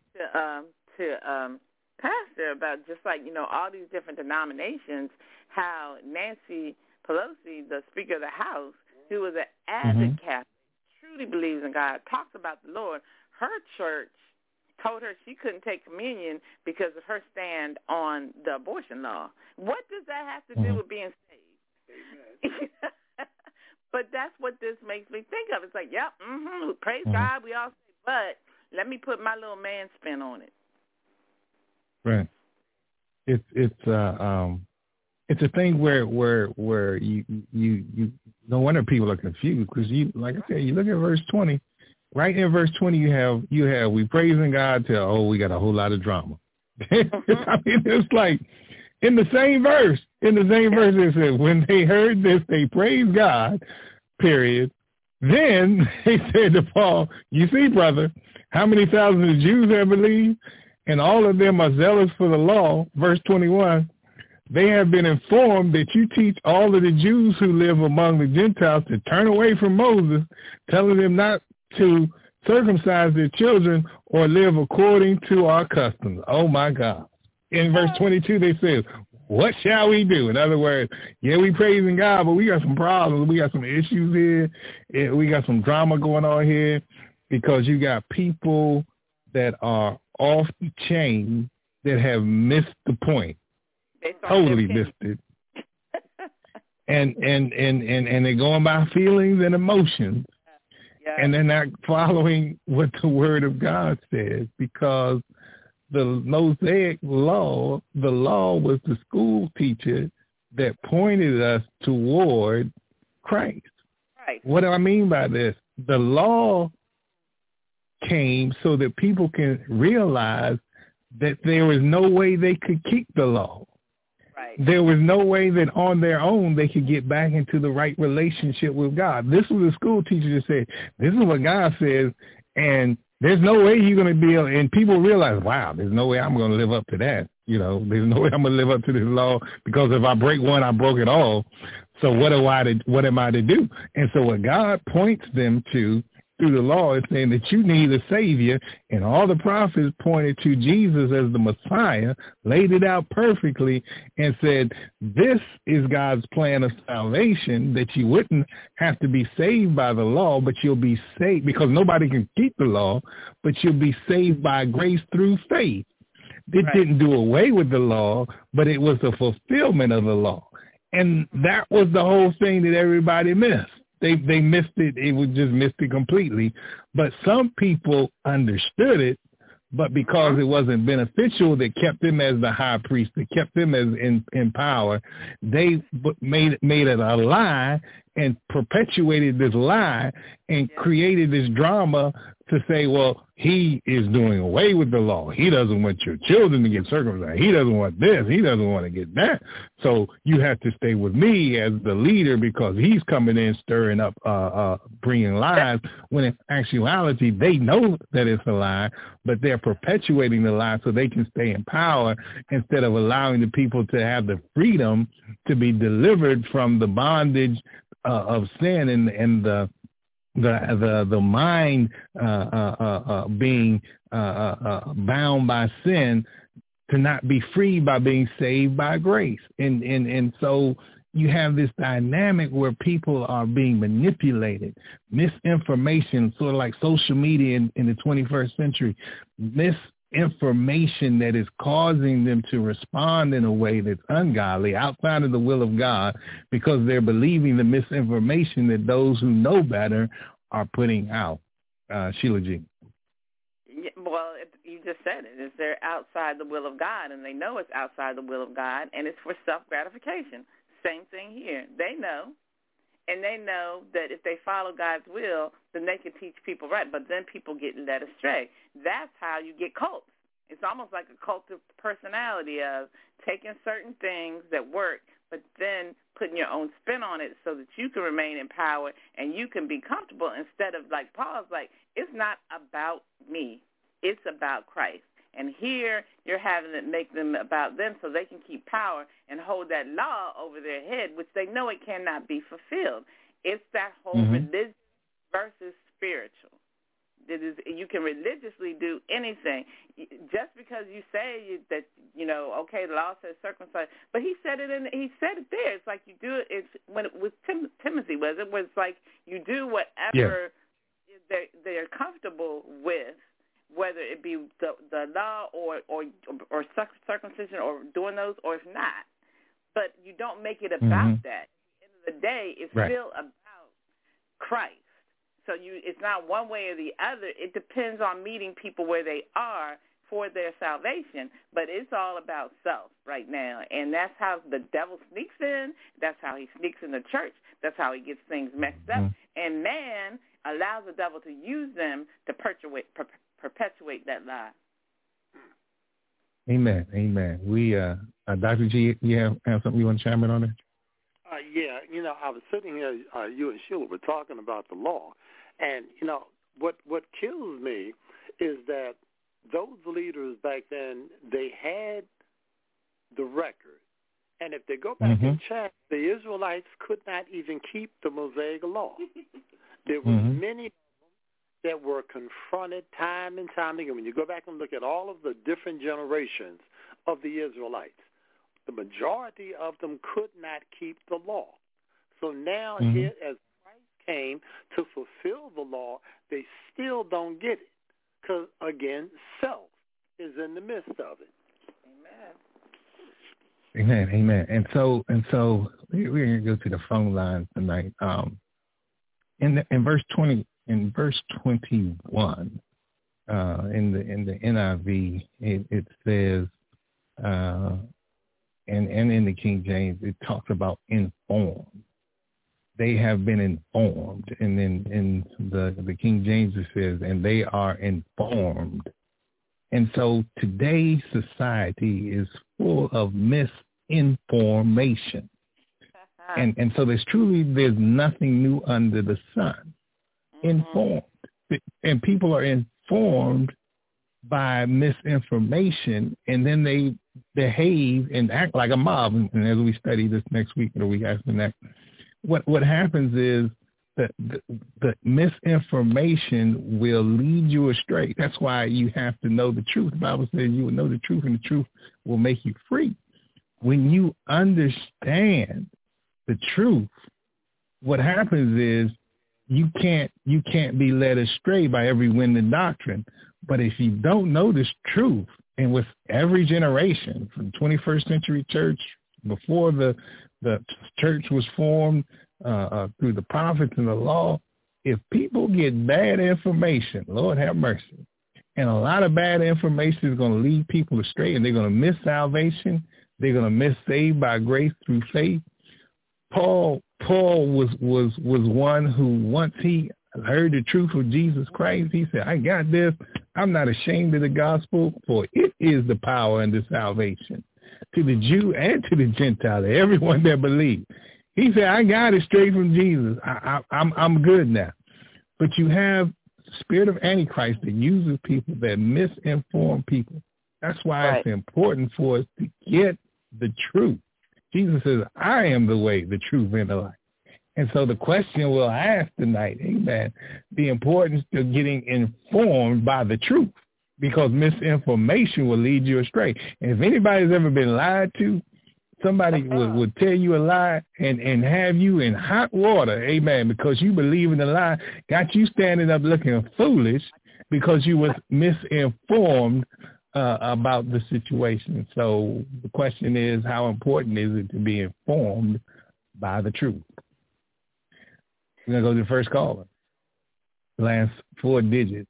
To Pastor about just like, all these different denominations, how Nancy Pelosi, the Speaker of the House, who was an avid Catholic, truly believes in God, talks about the Lord, her church told her she couldn't take communion because of her stand on the abortion law. What does that have to do with being saved? Amen. But that's what this makes me think of. It's like, yep, praise God, we all say, but let me put my little man spin on it. Right. It's a thing where you no wonder people are confused, because you, like I said, you look at verse 20. Right in verse 20, you have we praising God till we got a whole lot of drama. I mean, it's like in the same verse it says, when they heard this, they praised God. Period. Then they said to Paul, "You see, brother, how many thousands of Jews have believed, and all of them are zealous for the law." Verse 21. They have been informed that you teach all of the Jews who live among the Gentiles to turn away from Moses, telling them not to circumcise their children or live according to our customs. Oh, my God. In verse 22, they say, what shall we do? In other words, we praising God, but we got some problems. We got some issues here. We got some drama going on here, because you got people that are off the chain that have missed the point. Totally missed it. and they're going by feelings and emotions. Yeah. And they're not following what the Word of God says, because the Mosaic law, the law was the school teacher that pointed us toward Christ. Right. What do I mean by this? The law came so that people can realize that there was no way they could keep the law. Right. There was no way that on their own they could get back into the right relationship with God. This was a school teacher that said, this is what God says, and there's no way you're going to be able, and people realize, wow, there's no way I'm going to live up to that. There's no way I'm going to live up to this law, because if I break one, I broke it all. So what am I to do? And so what God points them to through the law is saying that you need a Savior, and all the prophets pointed to Jesus as the Messiah, laid it out perfectly, and said, this is God's plan of salvation, that you wouldn't have to be saved by the law, but you'll be saved, because nobody can keep the law, but you'll be saved by grace through faith. It didn't do away with the law, but it was the fulfillment of the law. And that was the whole thing that everybody missed. They missed it. It was just missed it completely. But some people understood it, but because it wasn't beneficial, that kept them as the high priest, that kept them as in power, they made it a lie and perpetuated this lie and created this drama to say, well, he is doing away with the law. He doesn't want your children to get circumcised. He doesn't want this. He doesn't want to get that. So you have to stay with me as the leader, because he's coming in stirring up, bringing lies, when in actuality they know that it's a lie, but they're perpetuating the lie so they can stay in power, instead of allowing the people to have the freedom to be delivered from the bondage of sin and the mind being bound by sin, to not be free by being saved by grace. And so you have this dynamic where people are being manipulated, misinformation, sort of like social media in the 21st century, misinformation that is causing them to respond in a way that's ungodly, outside of the will of God, because they're believing the misinformation that those who know better are putting out. Sheila G. Well, you just said it. Is they're outside the will of God, and they know it's outside the will of God, and it's for self-gratification. Same thing here. They know, and they know that if they follow God's will, then they can teach people right, but then people get led astray. That's how you get cults. It's almost like a cult of personality of taking certain things that work, but then putting your own spin on it so that you can remain in power and you can be comfortable, instead of, like Paul's like, it's not about me. It's about Christ. And here you're having it make them about them so they can keep power and hold that law over their head, which they know it cannot be fulfilled. It's that whole religious versus spiritual. You can religiously do anything. Just because you say that, okay, the law says circumcised, but he said it there. It's like you do it. It's when it was Timothy was like you do whatever they're comfortable with, whether it be the law or circumcision or doing those, or if not. But you don't make it about that. At the end of the day, it's still about Christ. So it's not one way or the other. It depends on meeting people where they are for their salvation. But it's all about self right now. And that's how the devil sneaks in. That's how he sneaks in the church. That's how he gets things messed up. And man allows the devil to use them to perpetuate that lie. Amen. Amen. We, Dr. G, you have something you want to chime in on there? I was sitting here, you and Sheila were talking about the law. And, what kills me is that those leaders back then, they had the record. And if they go back and check, the Israelites could not even keep the Mosaic law. There were many that were confronted time and time again. When you go back and look at all of the different generations of the Israelites, the majority of them could not keep the law. So now here, as Christ came to fulfill the law, they still don't get it because, again, self is in the midst of it. Amen. Amen. And so we're going to go to the phone line tonight. In verse 20, in verse 21, in the NIV, it says, and in the King James, it talks about informed. They have been informed. And then in the King James, it says, and they are informed. And so today's society is full of misinformation. And so there's nothing new under the sun. Informed. And people are informed by misinformation, and then they behave and act like a mob. And as we study this next week or the week after next, what happens is that the misinformation will lead you astray. That's why you have to know the truth. The Bible says you will know the truth, and the truth will make you free. When you understand the truth, what happens is you can't be led astray by every wind and doctrine. But if you don't know this truth, and with every generation, from the 21st century church, before the church was formed, through the prophets and the law, if people get bad information, Lord have mercy, and a lot of bad information is going to lead people astray, and they're going to miss salvation. They're going to miss saved by grace through faith. Paul was one who, once he heard the truth of Jesus Christ, he said, I got this. I'm not ashamed of the gospel, for it is the power and the salvation to the Jew and to the Gentile, to everyone that believes. He said, I got it straight from Jesus. I'm good now. But you have the spirit of Antichrist that uses people, that misinform people. That's why it's important for us to get the truth. Jesus says, I am the way, the truth, and the life. And so the question we'll ask tonight, amen, the importance of getting informed by the truth, because misinformation will lead you astray. And if anybody's ever been lied to, somebody would tell you a lie and have you in hot water, amen, because you believe in the lie, got you standing up looking foolish because you was misinformed about the situation. So the question is, how important is it to be informed by the truth? We're going to go to the first caller. Last four digits,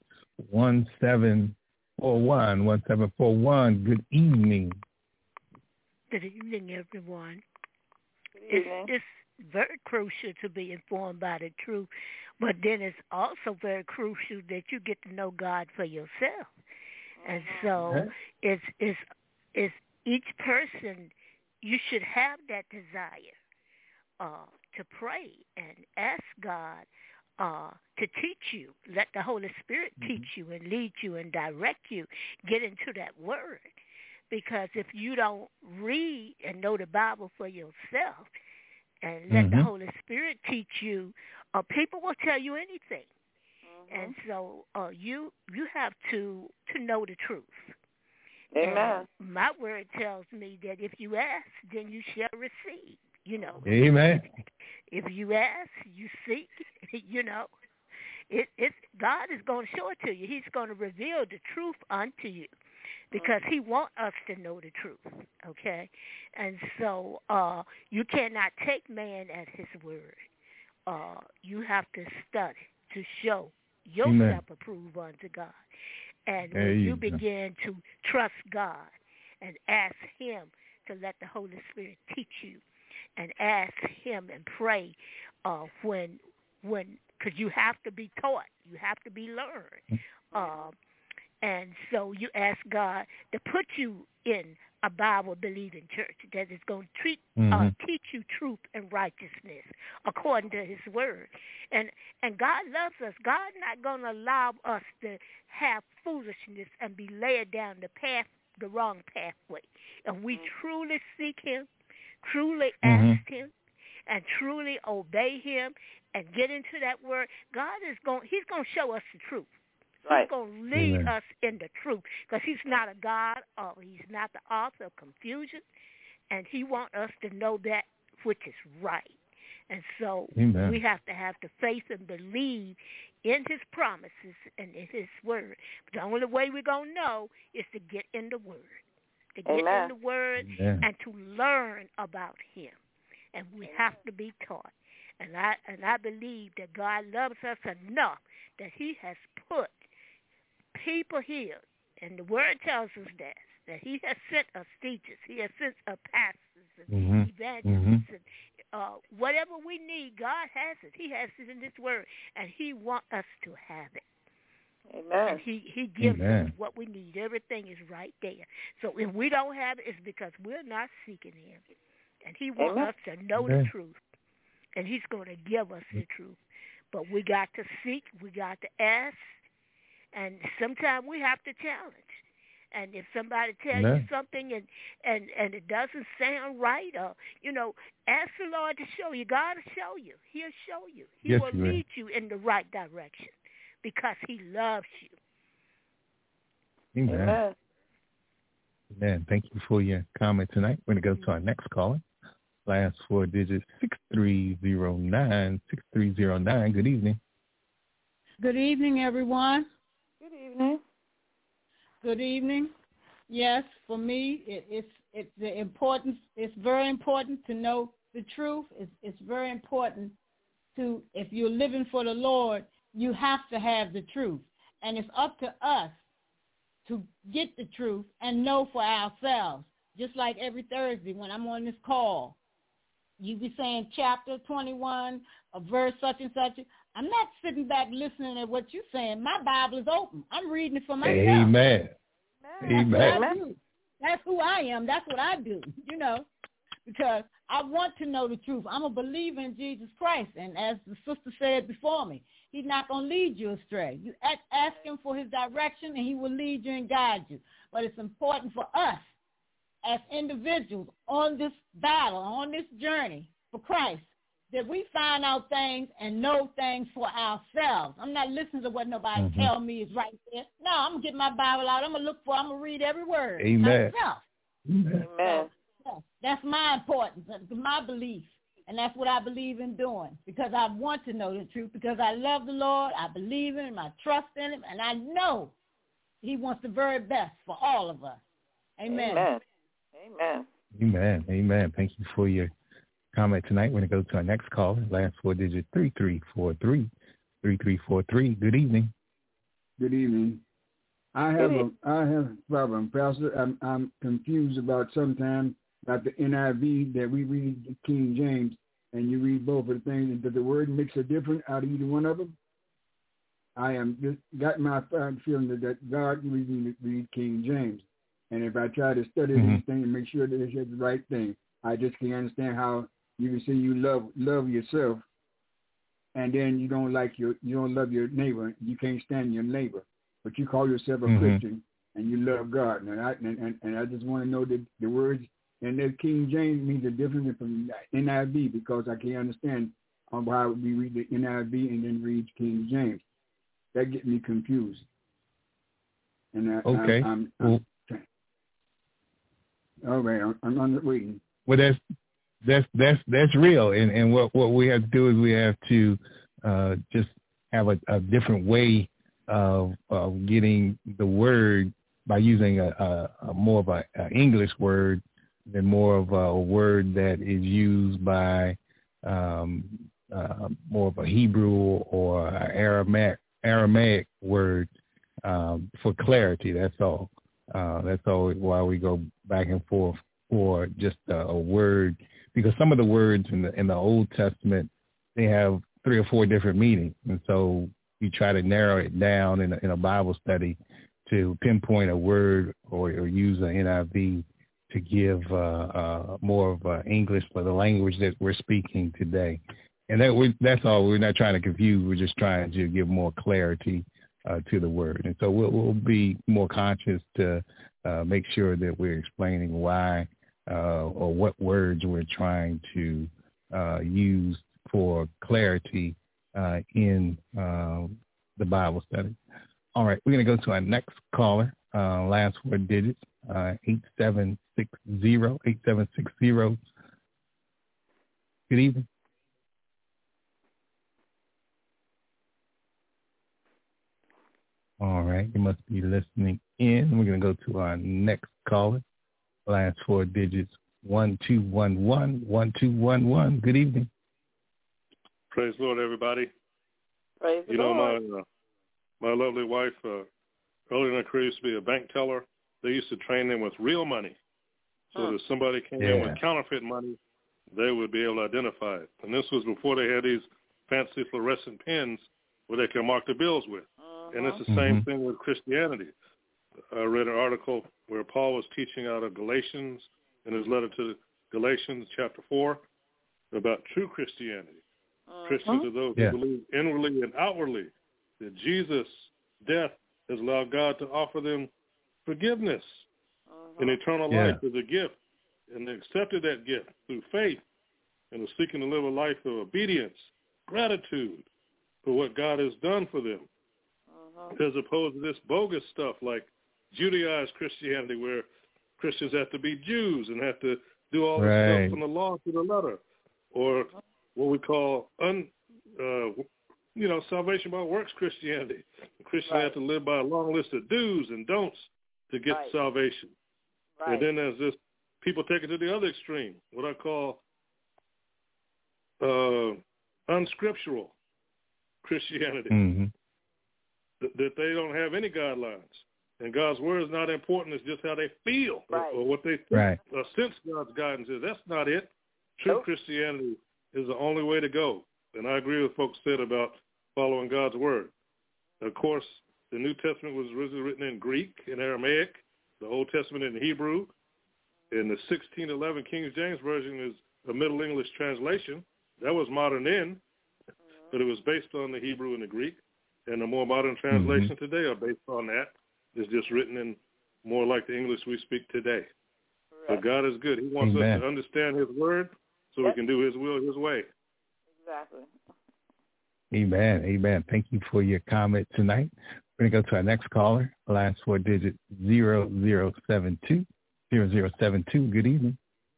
1741, 1741. Good evening. Good evening, everyone. It's very crucial to be informed by the truth, but then it's also very crucial that you get to know God for yourself. And so it's each person, you should have that desire to pray and ask God to teach you. Let the Holy Spirit teach you and lead you and direct you. Get into that word. Because if you don't read and know the Bible for yourself and let the Holy Spirit teach you people will tell you anything. And so you have to know the truth. Amen. And my word tells me that if you ask, then you shall receive. You know. Amen. If you ask, you seek. You know, it's God is going to show it to you. He's going to reveal the truth unto you, because He wants us to know the truth. Okay, and so you cannot take man at his word. You have to study to show yourself approved unto God. And when you begin to trust God and ask Him to let the Holy Spirit teach you, and ask Him and pray when, because you have to be taught, you have to be learned. And so you ask God to put you in a Bible-believing church that is going to teach you truth and righteousness according to His word. And God loves us. God's not going to allow us to have foolishness and be led down the wrong pathway. And we truly seek Him, truly ask Him, and truly obey Him and get into that word, He's going to show us the truth. He's going to lead us in the truth, because He's not a God, or He's not the author of confusion, and He wants us to know that which is right. And so we have to have the faith and believe in His promises and in His word. But the only way we're going to know is to get in the word, to get in the word and to learn about Him. And we have to be taught. And I believe that God loves us enough that He has put people here, and the word tells us that He has sent us teachers, He has sent us pastors and evangelists, and whatever we need, God has it. He has it in His word, and He wants us to have it. Amen. And He gives us what we need. Everything is right there. So if we don't have it, it's because we're not seeking Him. And He wants us to know the truth, and He's going to give us the truth. But we got to seek, we got to ask, and sometimes we have to challenge. And if somebody tells you something and it doesn't sound right, or, ask the Lord to show you. God will show you. He'll show you. He will lead you in the right direction, because He loves you. Amen. Amen. Thank you for your comment tonight. We're going to go to our next caller. Last 4 digits, 6309. 6309. Good evening. Good evening, everyone. Good evening. Good evening. Yes, for me, it's the importance. It's very important to know the truth. It's very important to, if you're living for the Lord, you have to have the truth, and it's up to us to get the truth and know for ourselves. Just like every Thursday when I'm on this call, you be saying chapter 21, a verse such and such. I'm not sitting back listening at what you're saying. My Bible is open. I'm reading it for myself. Amen. Amen. That's who I am. That's what I do, because I want to know the truth. I'm a believer in Jesus Christ. And as the sister said before me, He's not going to lead you astray. You ask Him for His direction, and He will lead you and guide you. But it's important for us as individuals on this battle, on this journey for Christ, that we find out things and know things for ourselves. I'm not listening to what nobody tell me is right there. No, I'm going to get my Bible out. I'm going to read every word myself. Amen. So, that's my importance, my belief. And that's what I believe in doing, because I want to know the truth, because I love the Lord, I believe in Him, I trust in Him, and I know He wants the very best for all of us. Amen. Amen. Amen. Amen. Thank you for your comment tonight. We're going to go to our next caller. Last 4 digits, 3343. 3343. Good evening. Good evening. I have a problem, Pastor. I'm confused about sometimes about the NIV that we read the King James, and you read both of the things. Does the word makes a difference out of either one of them? I am just got my feeling that God read King James, and if I try to study these things and make sure that it's the right thing, I just can't understand how you can say you love yourself, and then you don't love your neighbor. You can't stand your neighbor, but you call yourself a Christian and you love God. And I just want to know that the words and that King James means a difference from NIV, because I can't understand on why we read the NIV and then read King James. That gets me confused. And okay. I'm all right. I'm waiting. Well, that's real, and what we have to do is we have to just have a different way of getting the word by using a more of a English word than more of a word that is used by more of a Hebrew or Aramaic word for clarity. That's all. That's all why we go back and forth for just a word, because some of the words in the Old Testament, they have 3 or 4 different meanings, and so you try to narrow it down in a Bible study to pinpoint a word or use an NIV to give more of English for the language that we're speaking today. And that's all. We're not trying to confuse. We're just trying to give more clarity to the word. And so we'll be more conscious to make sure that we're explaining why or what words we're trying to use for clarity in the Bible study. All right, we're going to go to our next caller, last 4 digits, 8760. Good evening. All right, you must be listening in. We're going to go to our next caller, last 4 digits, 1211, 1211. Good evening. Praise the Lord, everybody. Praise the Lord. My lovely wife, earlier in her career, used to be a bank teller. They used to train them with real money. So that if somebody came in with counterfeit money, they would be able to identify it. And this was before they had these fancy fluorescent pens where they can mark the bills with. And it's the same thing with Christianity. I read an article where Paul was teaching out of Galatians, in his letter to Galatians chapter 4, about true Christianity. Christians are those who believe inwardly and outwardly that Jesus' death has allowed God to offer them forgiveness and eternal life as a gift. And they accepted that gift through faith and are seeking to live a life of obedience, gratitude for what God has done for them, as opposed to this bogus stuff like Judaized Christianity, where Christians have to be Jews and have to do all this stuff from the law to the letter, or what we call salvation by works Christianity. Christians have to live by a long list of do's and don'ts to get salvation. And then there's this, people take it to the other extreme, what I call unscriptural Christianity, that they don't have any guidelines. And God's word is not important. It's just how they feel or what they think or sense God's guidance is. That's not it. True Christianity is the only way to go. And I agree with folks said about following God's word. Of course, the New Testament was originally written in Greek and Aramaic, the Old Testament in Hebrew, and the 1611 King James Version is a Middle English translation. That was modern then, but it was based on the Hebrew and the Greek. And the more modern translations today are based on that. It's just written in more like the English we speak today. But God is good. He wants us to understand his word so we can do his will his way. Exactly. Amen. Amen. Thank you for your comment tonight. We're going to go to our next caller, last 4 digits, 0072. 0072. Good evening.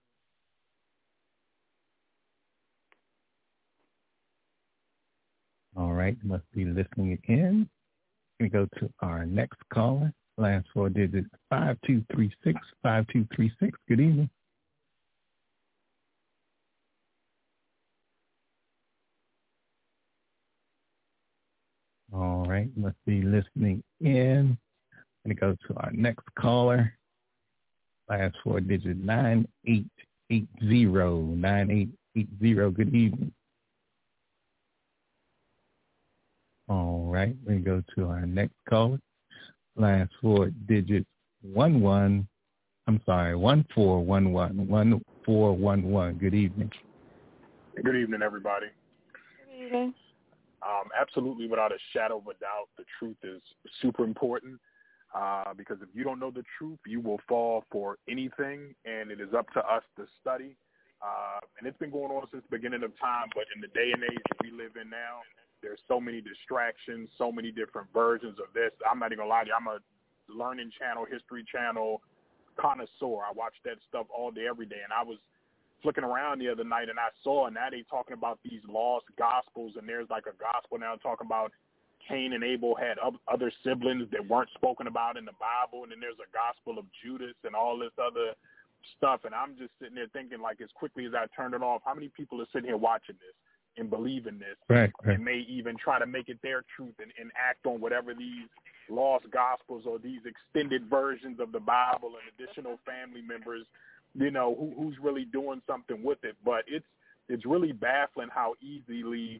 All right. You must be listening in. We're going to go to our next caller, last 4 digits, 5236. 5236. Good evening. All right, must be listening in. I'm going to go to our next caller. Last 4 digits, 9880. 9880. Good evening. All right, we're going to go to our next caller. Last 4 digits, 1411. 1411. Good evening. Good evening, everybody. Good evening. Absolutely, without a shadow of a doubt, the truth is super important because if you don't know the truth, you will fall for anything, and it is up to us to study And it's been going on since the beginning of time, but in the day and age that we live in now, there's so many distractions, so many different versions of this. I'm not even going to lie to you. I'm a learning channel, history channel connoisseur. I watch that stuff all day, every day. And I was flicking around the other night, and I saw, and now they talking about these lost gospels, and there's like a gospel now talking about Cain and Abel had other siblings that weren't spoken about in the Bible, and then there's a gospel of Judas and all this other stuff. And I'm just sitting there thinking, like, as quickly as I turned it off, how many people are sitting here watching this and believe in this, right. and may even try to make it their truth and act on whatever these lost gospels or these extended versions of the Bible and additional family members, you know, who's really doing something with it. But it's really baffling how easily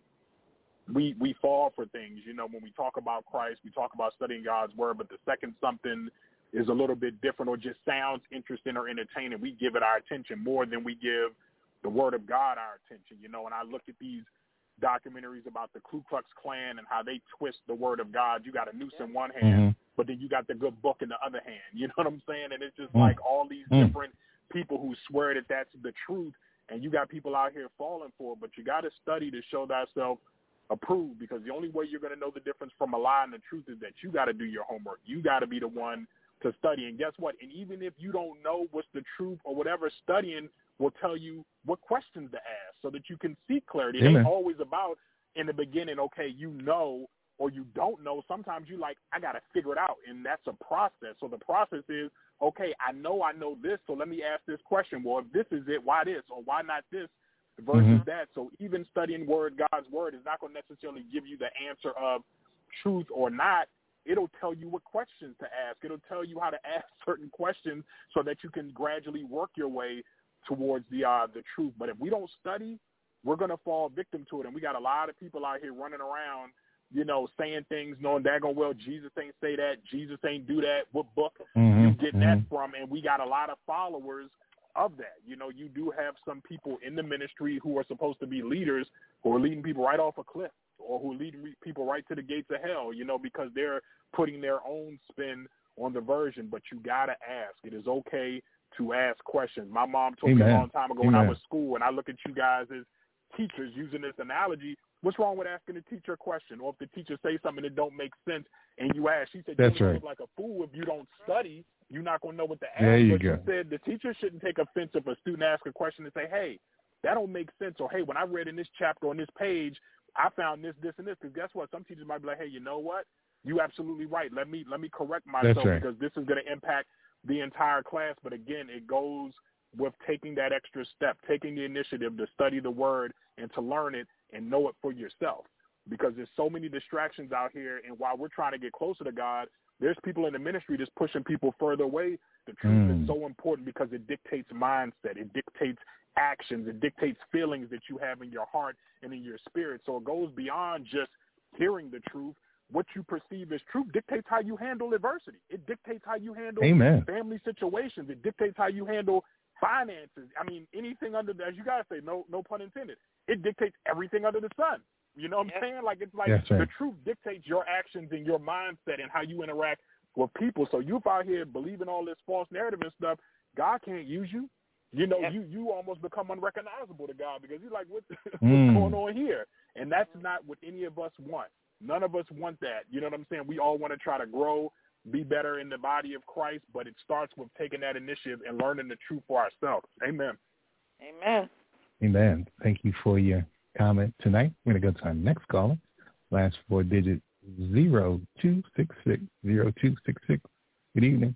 we fall for things. You know, when we talk about Christ, we talk about studying God's word, but the second something is a little bit different or just sounds interesting or entertaining, we give it our attention more than we give the word of God our attention. You know, and I look at these documentaries about the Ku Klux Klan and how they twist the word of God. You got a noose in one hand, but then you got the good book in the other hand. You know what I'm saying? And it's just like all these different people who swear that that's the truth, and you got people out here falling for it. But you got to study to show thyself approved, because the only way you're going to know the difference from a lie and the truth is that you got to do your homework. You got to be the one to study. And guess what? And even if you don't know what's the truth or whatever, studying will tell you what questions to ask so that you can seek clarity. It ain't always about in the beginning, okay, you know or you don't know. Sometimes you like, I got to figure it out, and that's a process. So the process is, okay, I know this, so let me ask this question. Well, if this is it, why this or why not this versus that? So even studying God's word is not going to necessarily give you the answer of truth or not. It'll tell you what questions to ask. It'll tell you how to ask certain questions so that you can gradually work your way towards the truth. But if we don't study, we're going to fall victim to it. And we got a lot of people out here running around, you know, saying things, knowing daggone well Jesus ain't say that, Jesus ain't do that, what book you getting that from? And we got a lot of followers of that. You know, you do have some people in the ministry who are supposed to be leaders who are leading people right off a cliff, or who are leading people right to the gates of hell, you know, because they're putting their own spin on the version. But you got to ask. It is okay to ask questions. My mom told me a long time ago when I was in school, and I look at you guys as teachers using this analogy, what's wrong with asking the teacher a question? Or if the teacher says something that don't make sense and you ask, she said, that's you right. look like a fool. If you don't study, you're not going to know what to ask. There you but go. She said the teacher shouldn't take offense if a student asks a question and say, hey, that don't make sense. Or, hey, when I read in this chapter on this page, I found this, this, and this. Because guess what? Some teachers might be like, hey, you know what? You absolutely right. Let me correct myself because this is going to impact the entire class. But again, it goes with taking that extra step, taking the initiative to study the word and to learn it and know it for yourself. Because there's so many distractions out here, and while we're trying to get closer to God, there's people in the ministry just pushing people further away. The truth is so important because it dictates mindset, it dictates actions, it dictates feelings that you have in your heart and in your spirit. So it goes beyond just hearing the truth. What you perceive as truth dictates how you handle adversity. It dictates how you handle family situations. It dictates how you handle finances. I mean, anything under, as you guys say, no pun intended, it dictates everything under the sun. You know what I'm saying? Like, it's like the truth dictates your actions and your mindset and how you interact with people. So you're out here believing all this false narrative and stuff. God can't use you. You know, you almost become unrecognizable to God because he's like, what's going on here? And that's not what any of us want. None of us want that. You know what I'm saying? We all want to try to grow, be better in the body of Christ, but it starts with taking that initiative and learning the truth for ourselves. Amen. Amen. Amen. Thank you for your comment tonight. We're going to go to our next caller. Last four digit 0266 0266. Good evening.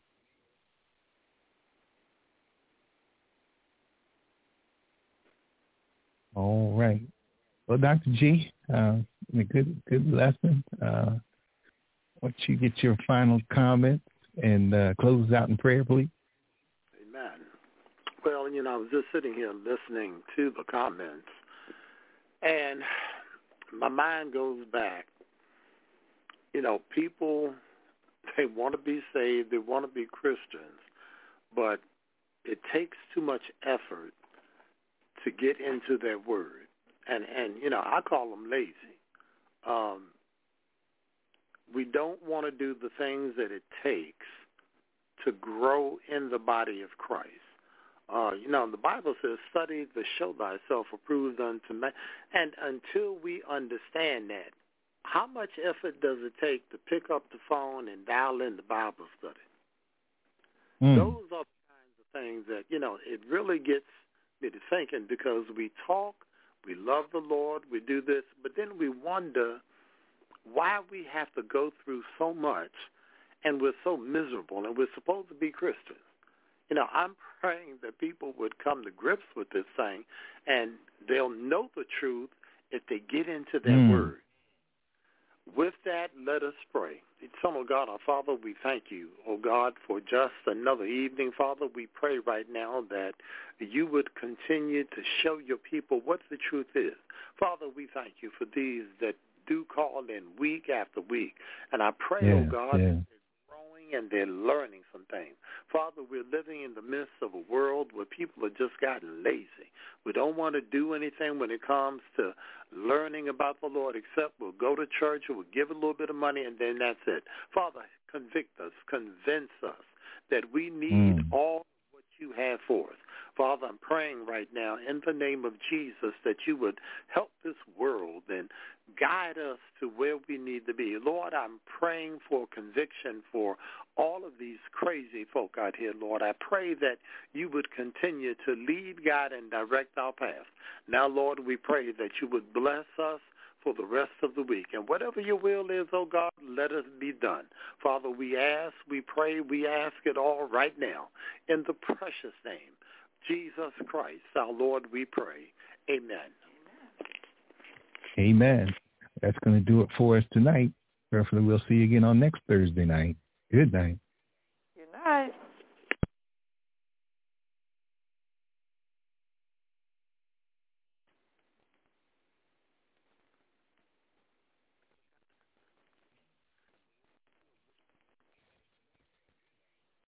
All right. Well, Dr. G, a good lesson. Why don't you get your final comments and close out in prayer, please? Amen. Well, you know, I was just sitting here listening to the comments, and my mind goes back. You know, people, they want to be saved, they want to be Christians, but it takes too much effort to get into their word. And you know, I call them lazy. We don't want to do the things that it takes to grow in the body of Christ. The Bible says, study to show thyself approved unto man. And until we understand that, how much effort does it take to pick up the phone and dial in the Bible study? Those are the kinds of things that, it really gets me to thinking, because we talk, we love the Lord, we do this, but then we wonder why we have to go through so much and we're so miserable and we're supposed to be Christians. I'm praying that people would come to grips with this thing, and they'll know the truth if they get into that word. With that, let us pray. Son of God, our Father, we thank you, oh God, for just another evening. Father, we pray right now that you would continue to show your people what the truth is. Father, we thank you for these that do call in week after week. And I pray, oh God, that they're growing and they're learning some things. Father, we're living in the midst of a world where people have just gotten lazy. We don't want to do anything when it comes to learning about the Lord, except we'll go to church or we'll give a little bit of money, and then that's it. Father, convict us, convince us that we need all what you have for us. Father, I'm praying right now in the name of Jesus that you would help this world and guide us to where we need to be. Lord, I'm praying for conviction for all of these crazy folk out here, Lord. I pray that you would continue to lead, guide, and direct our path. Now, Lord, we pray that you would bless us for the rest of the week. And whatever your will is, oh God, let us be done. Father, we ask, we pray, we ask it all right now in the precious name, Jesus Christ, our Lord, we pray. Amen. Amen. That's going to do it for us tonight. Prayerfully, we'll see you again on next Thursday night. Good night.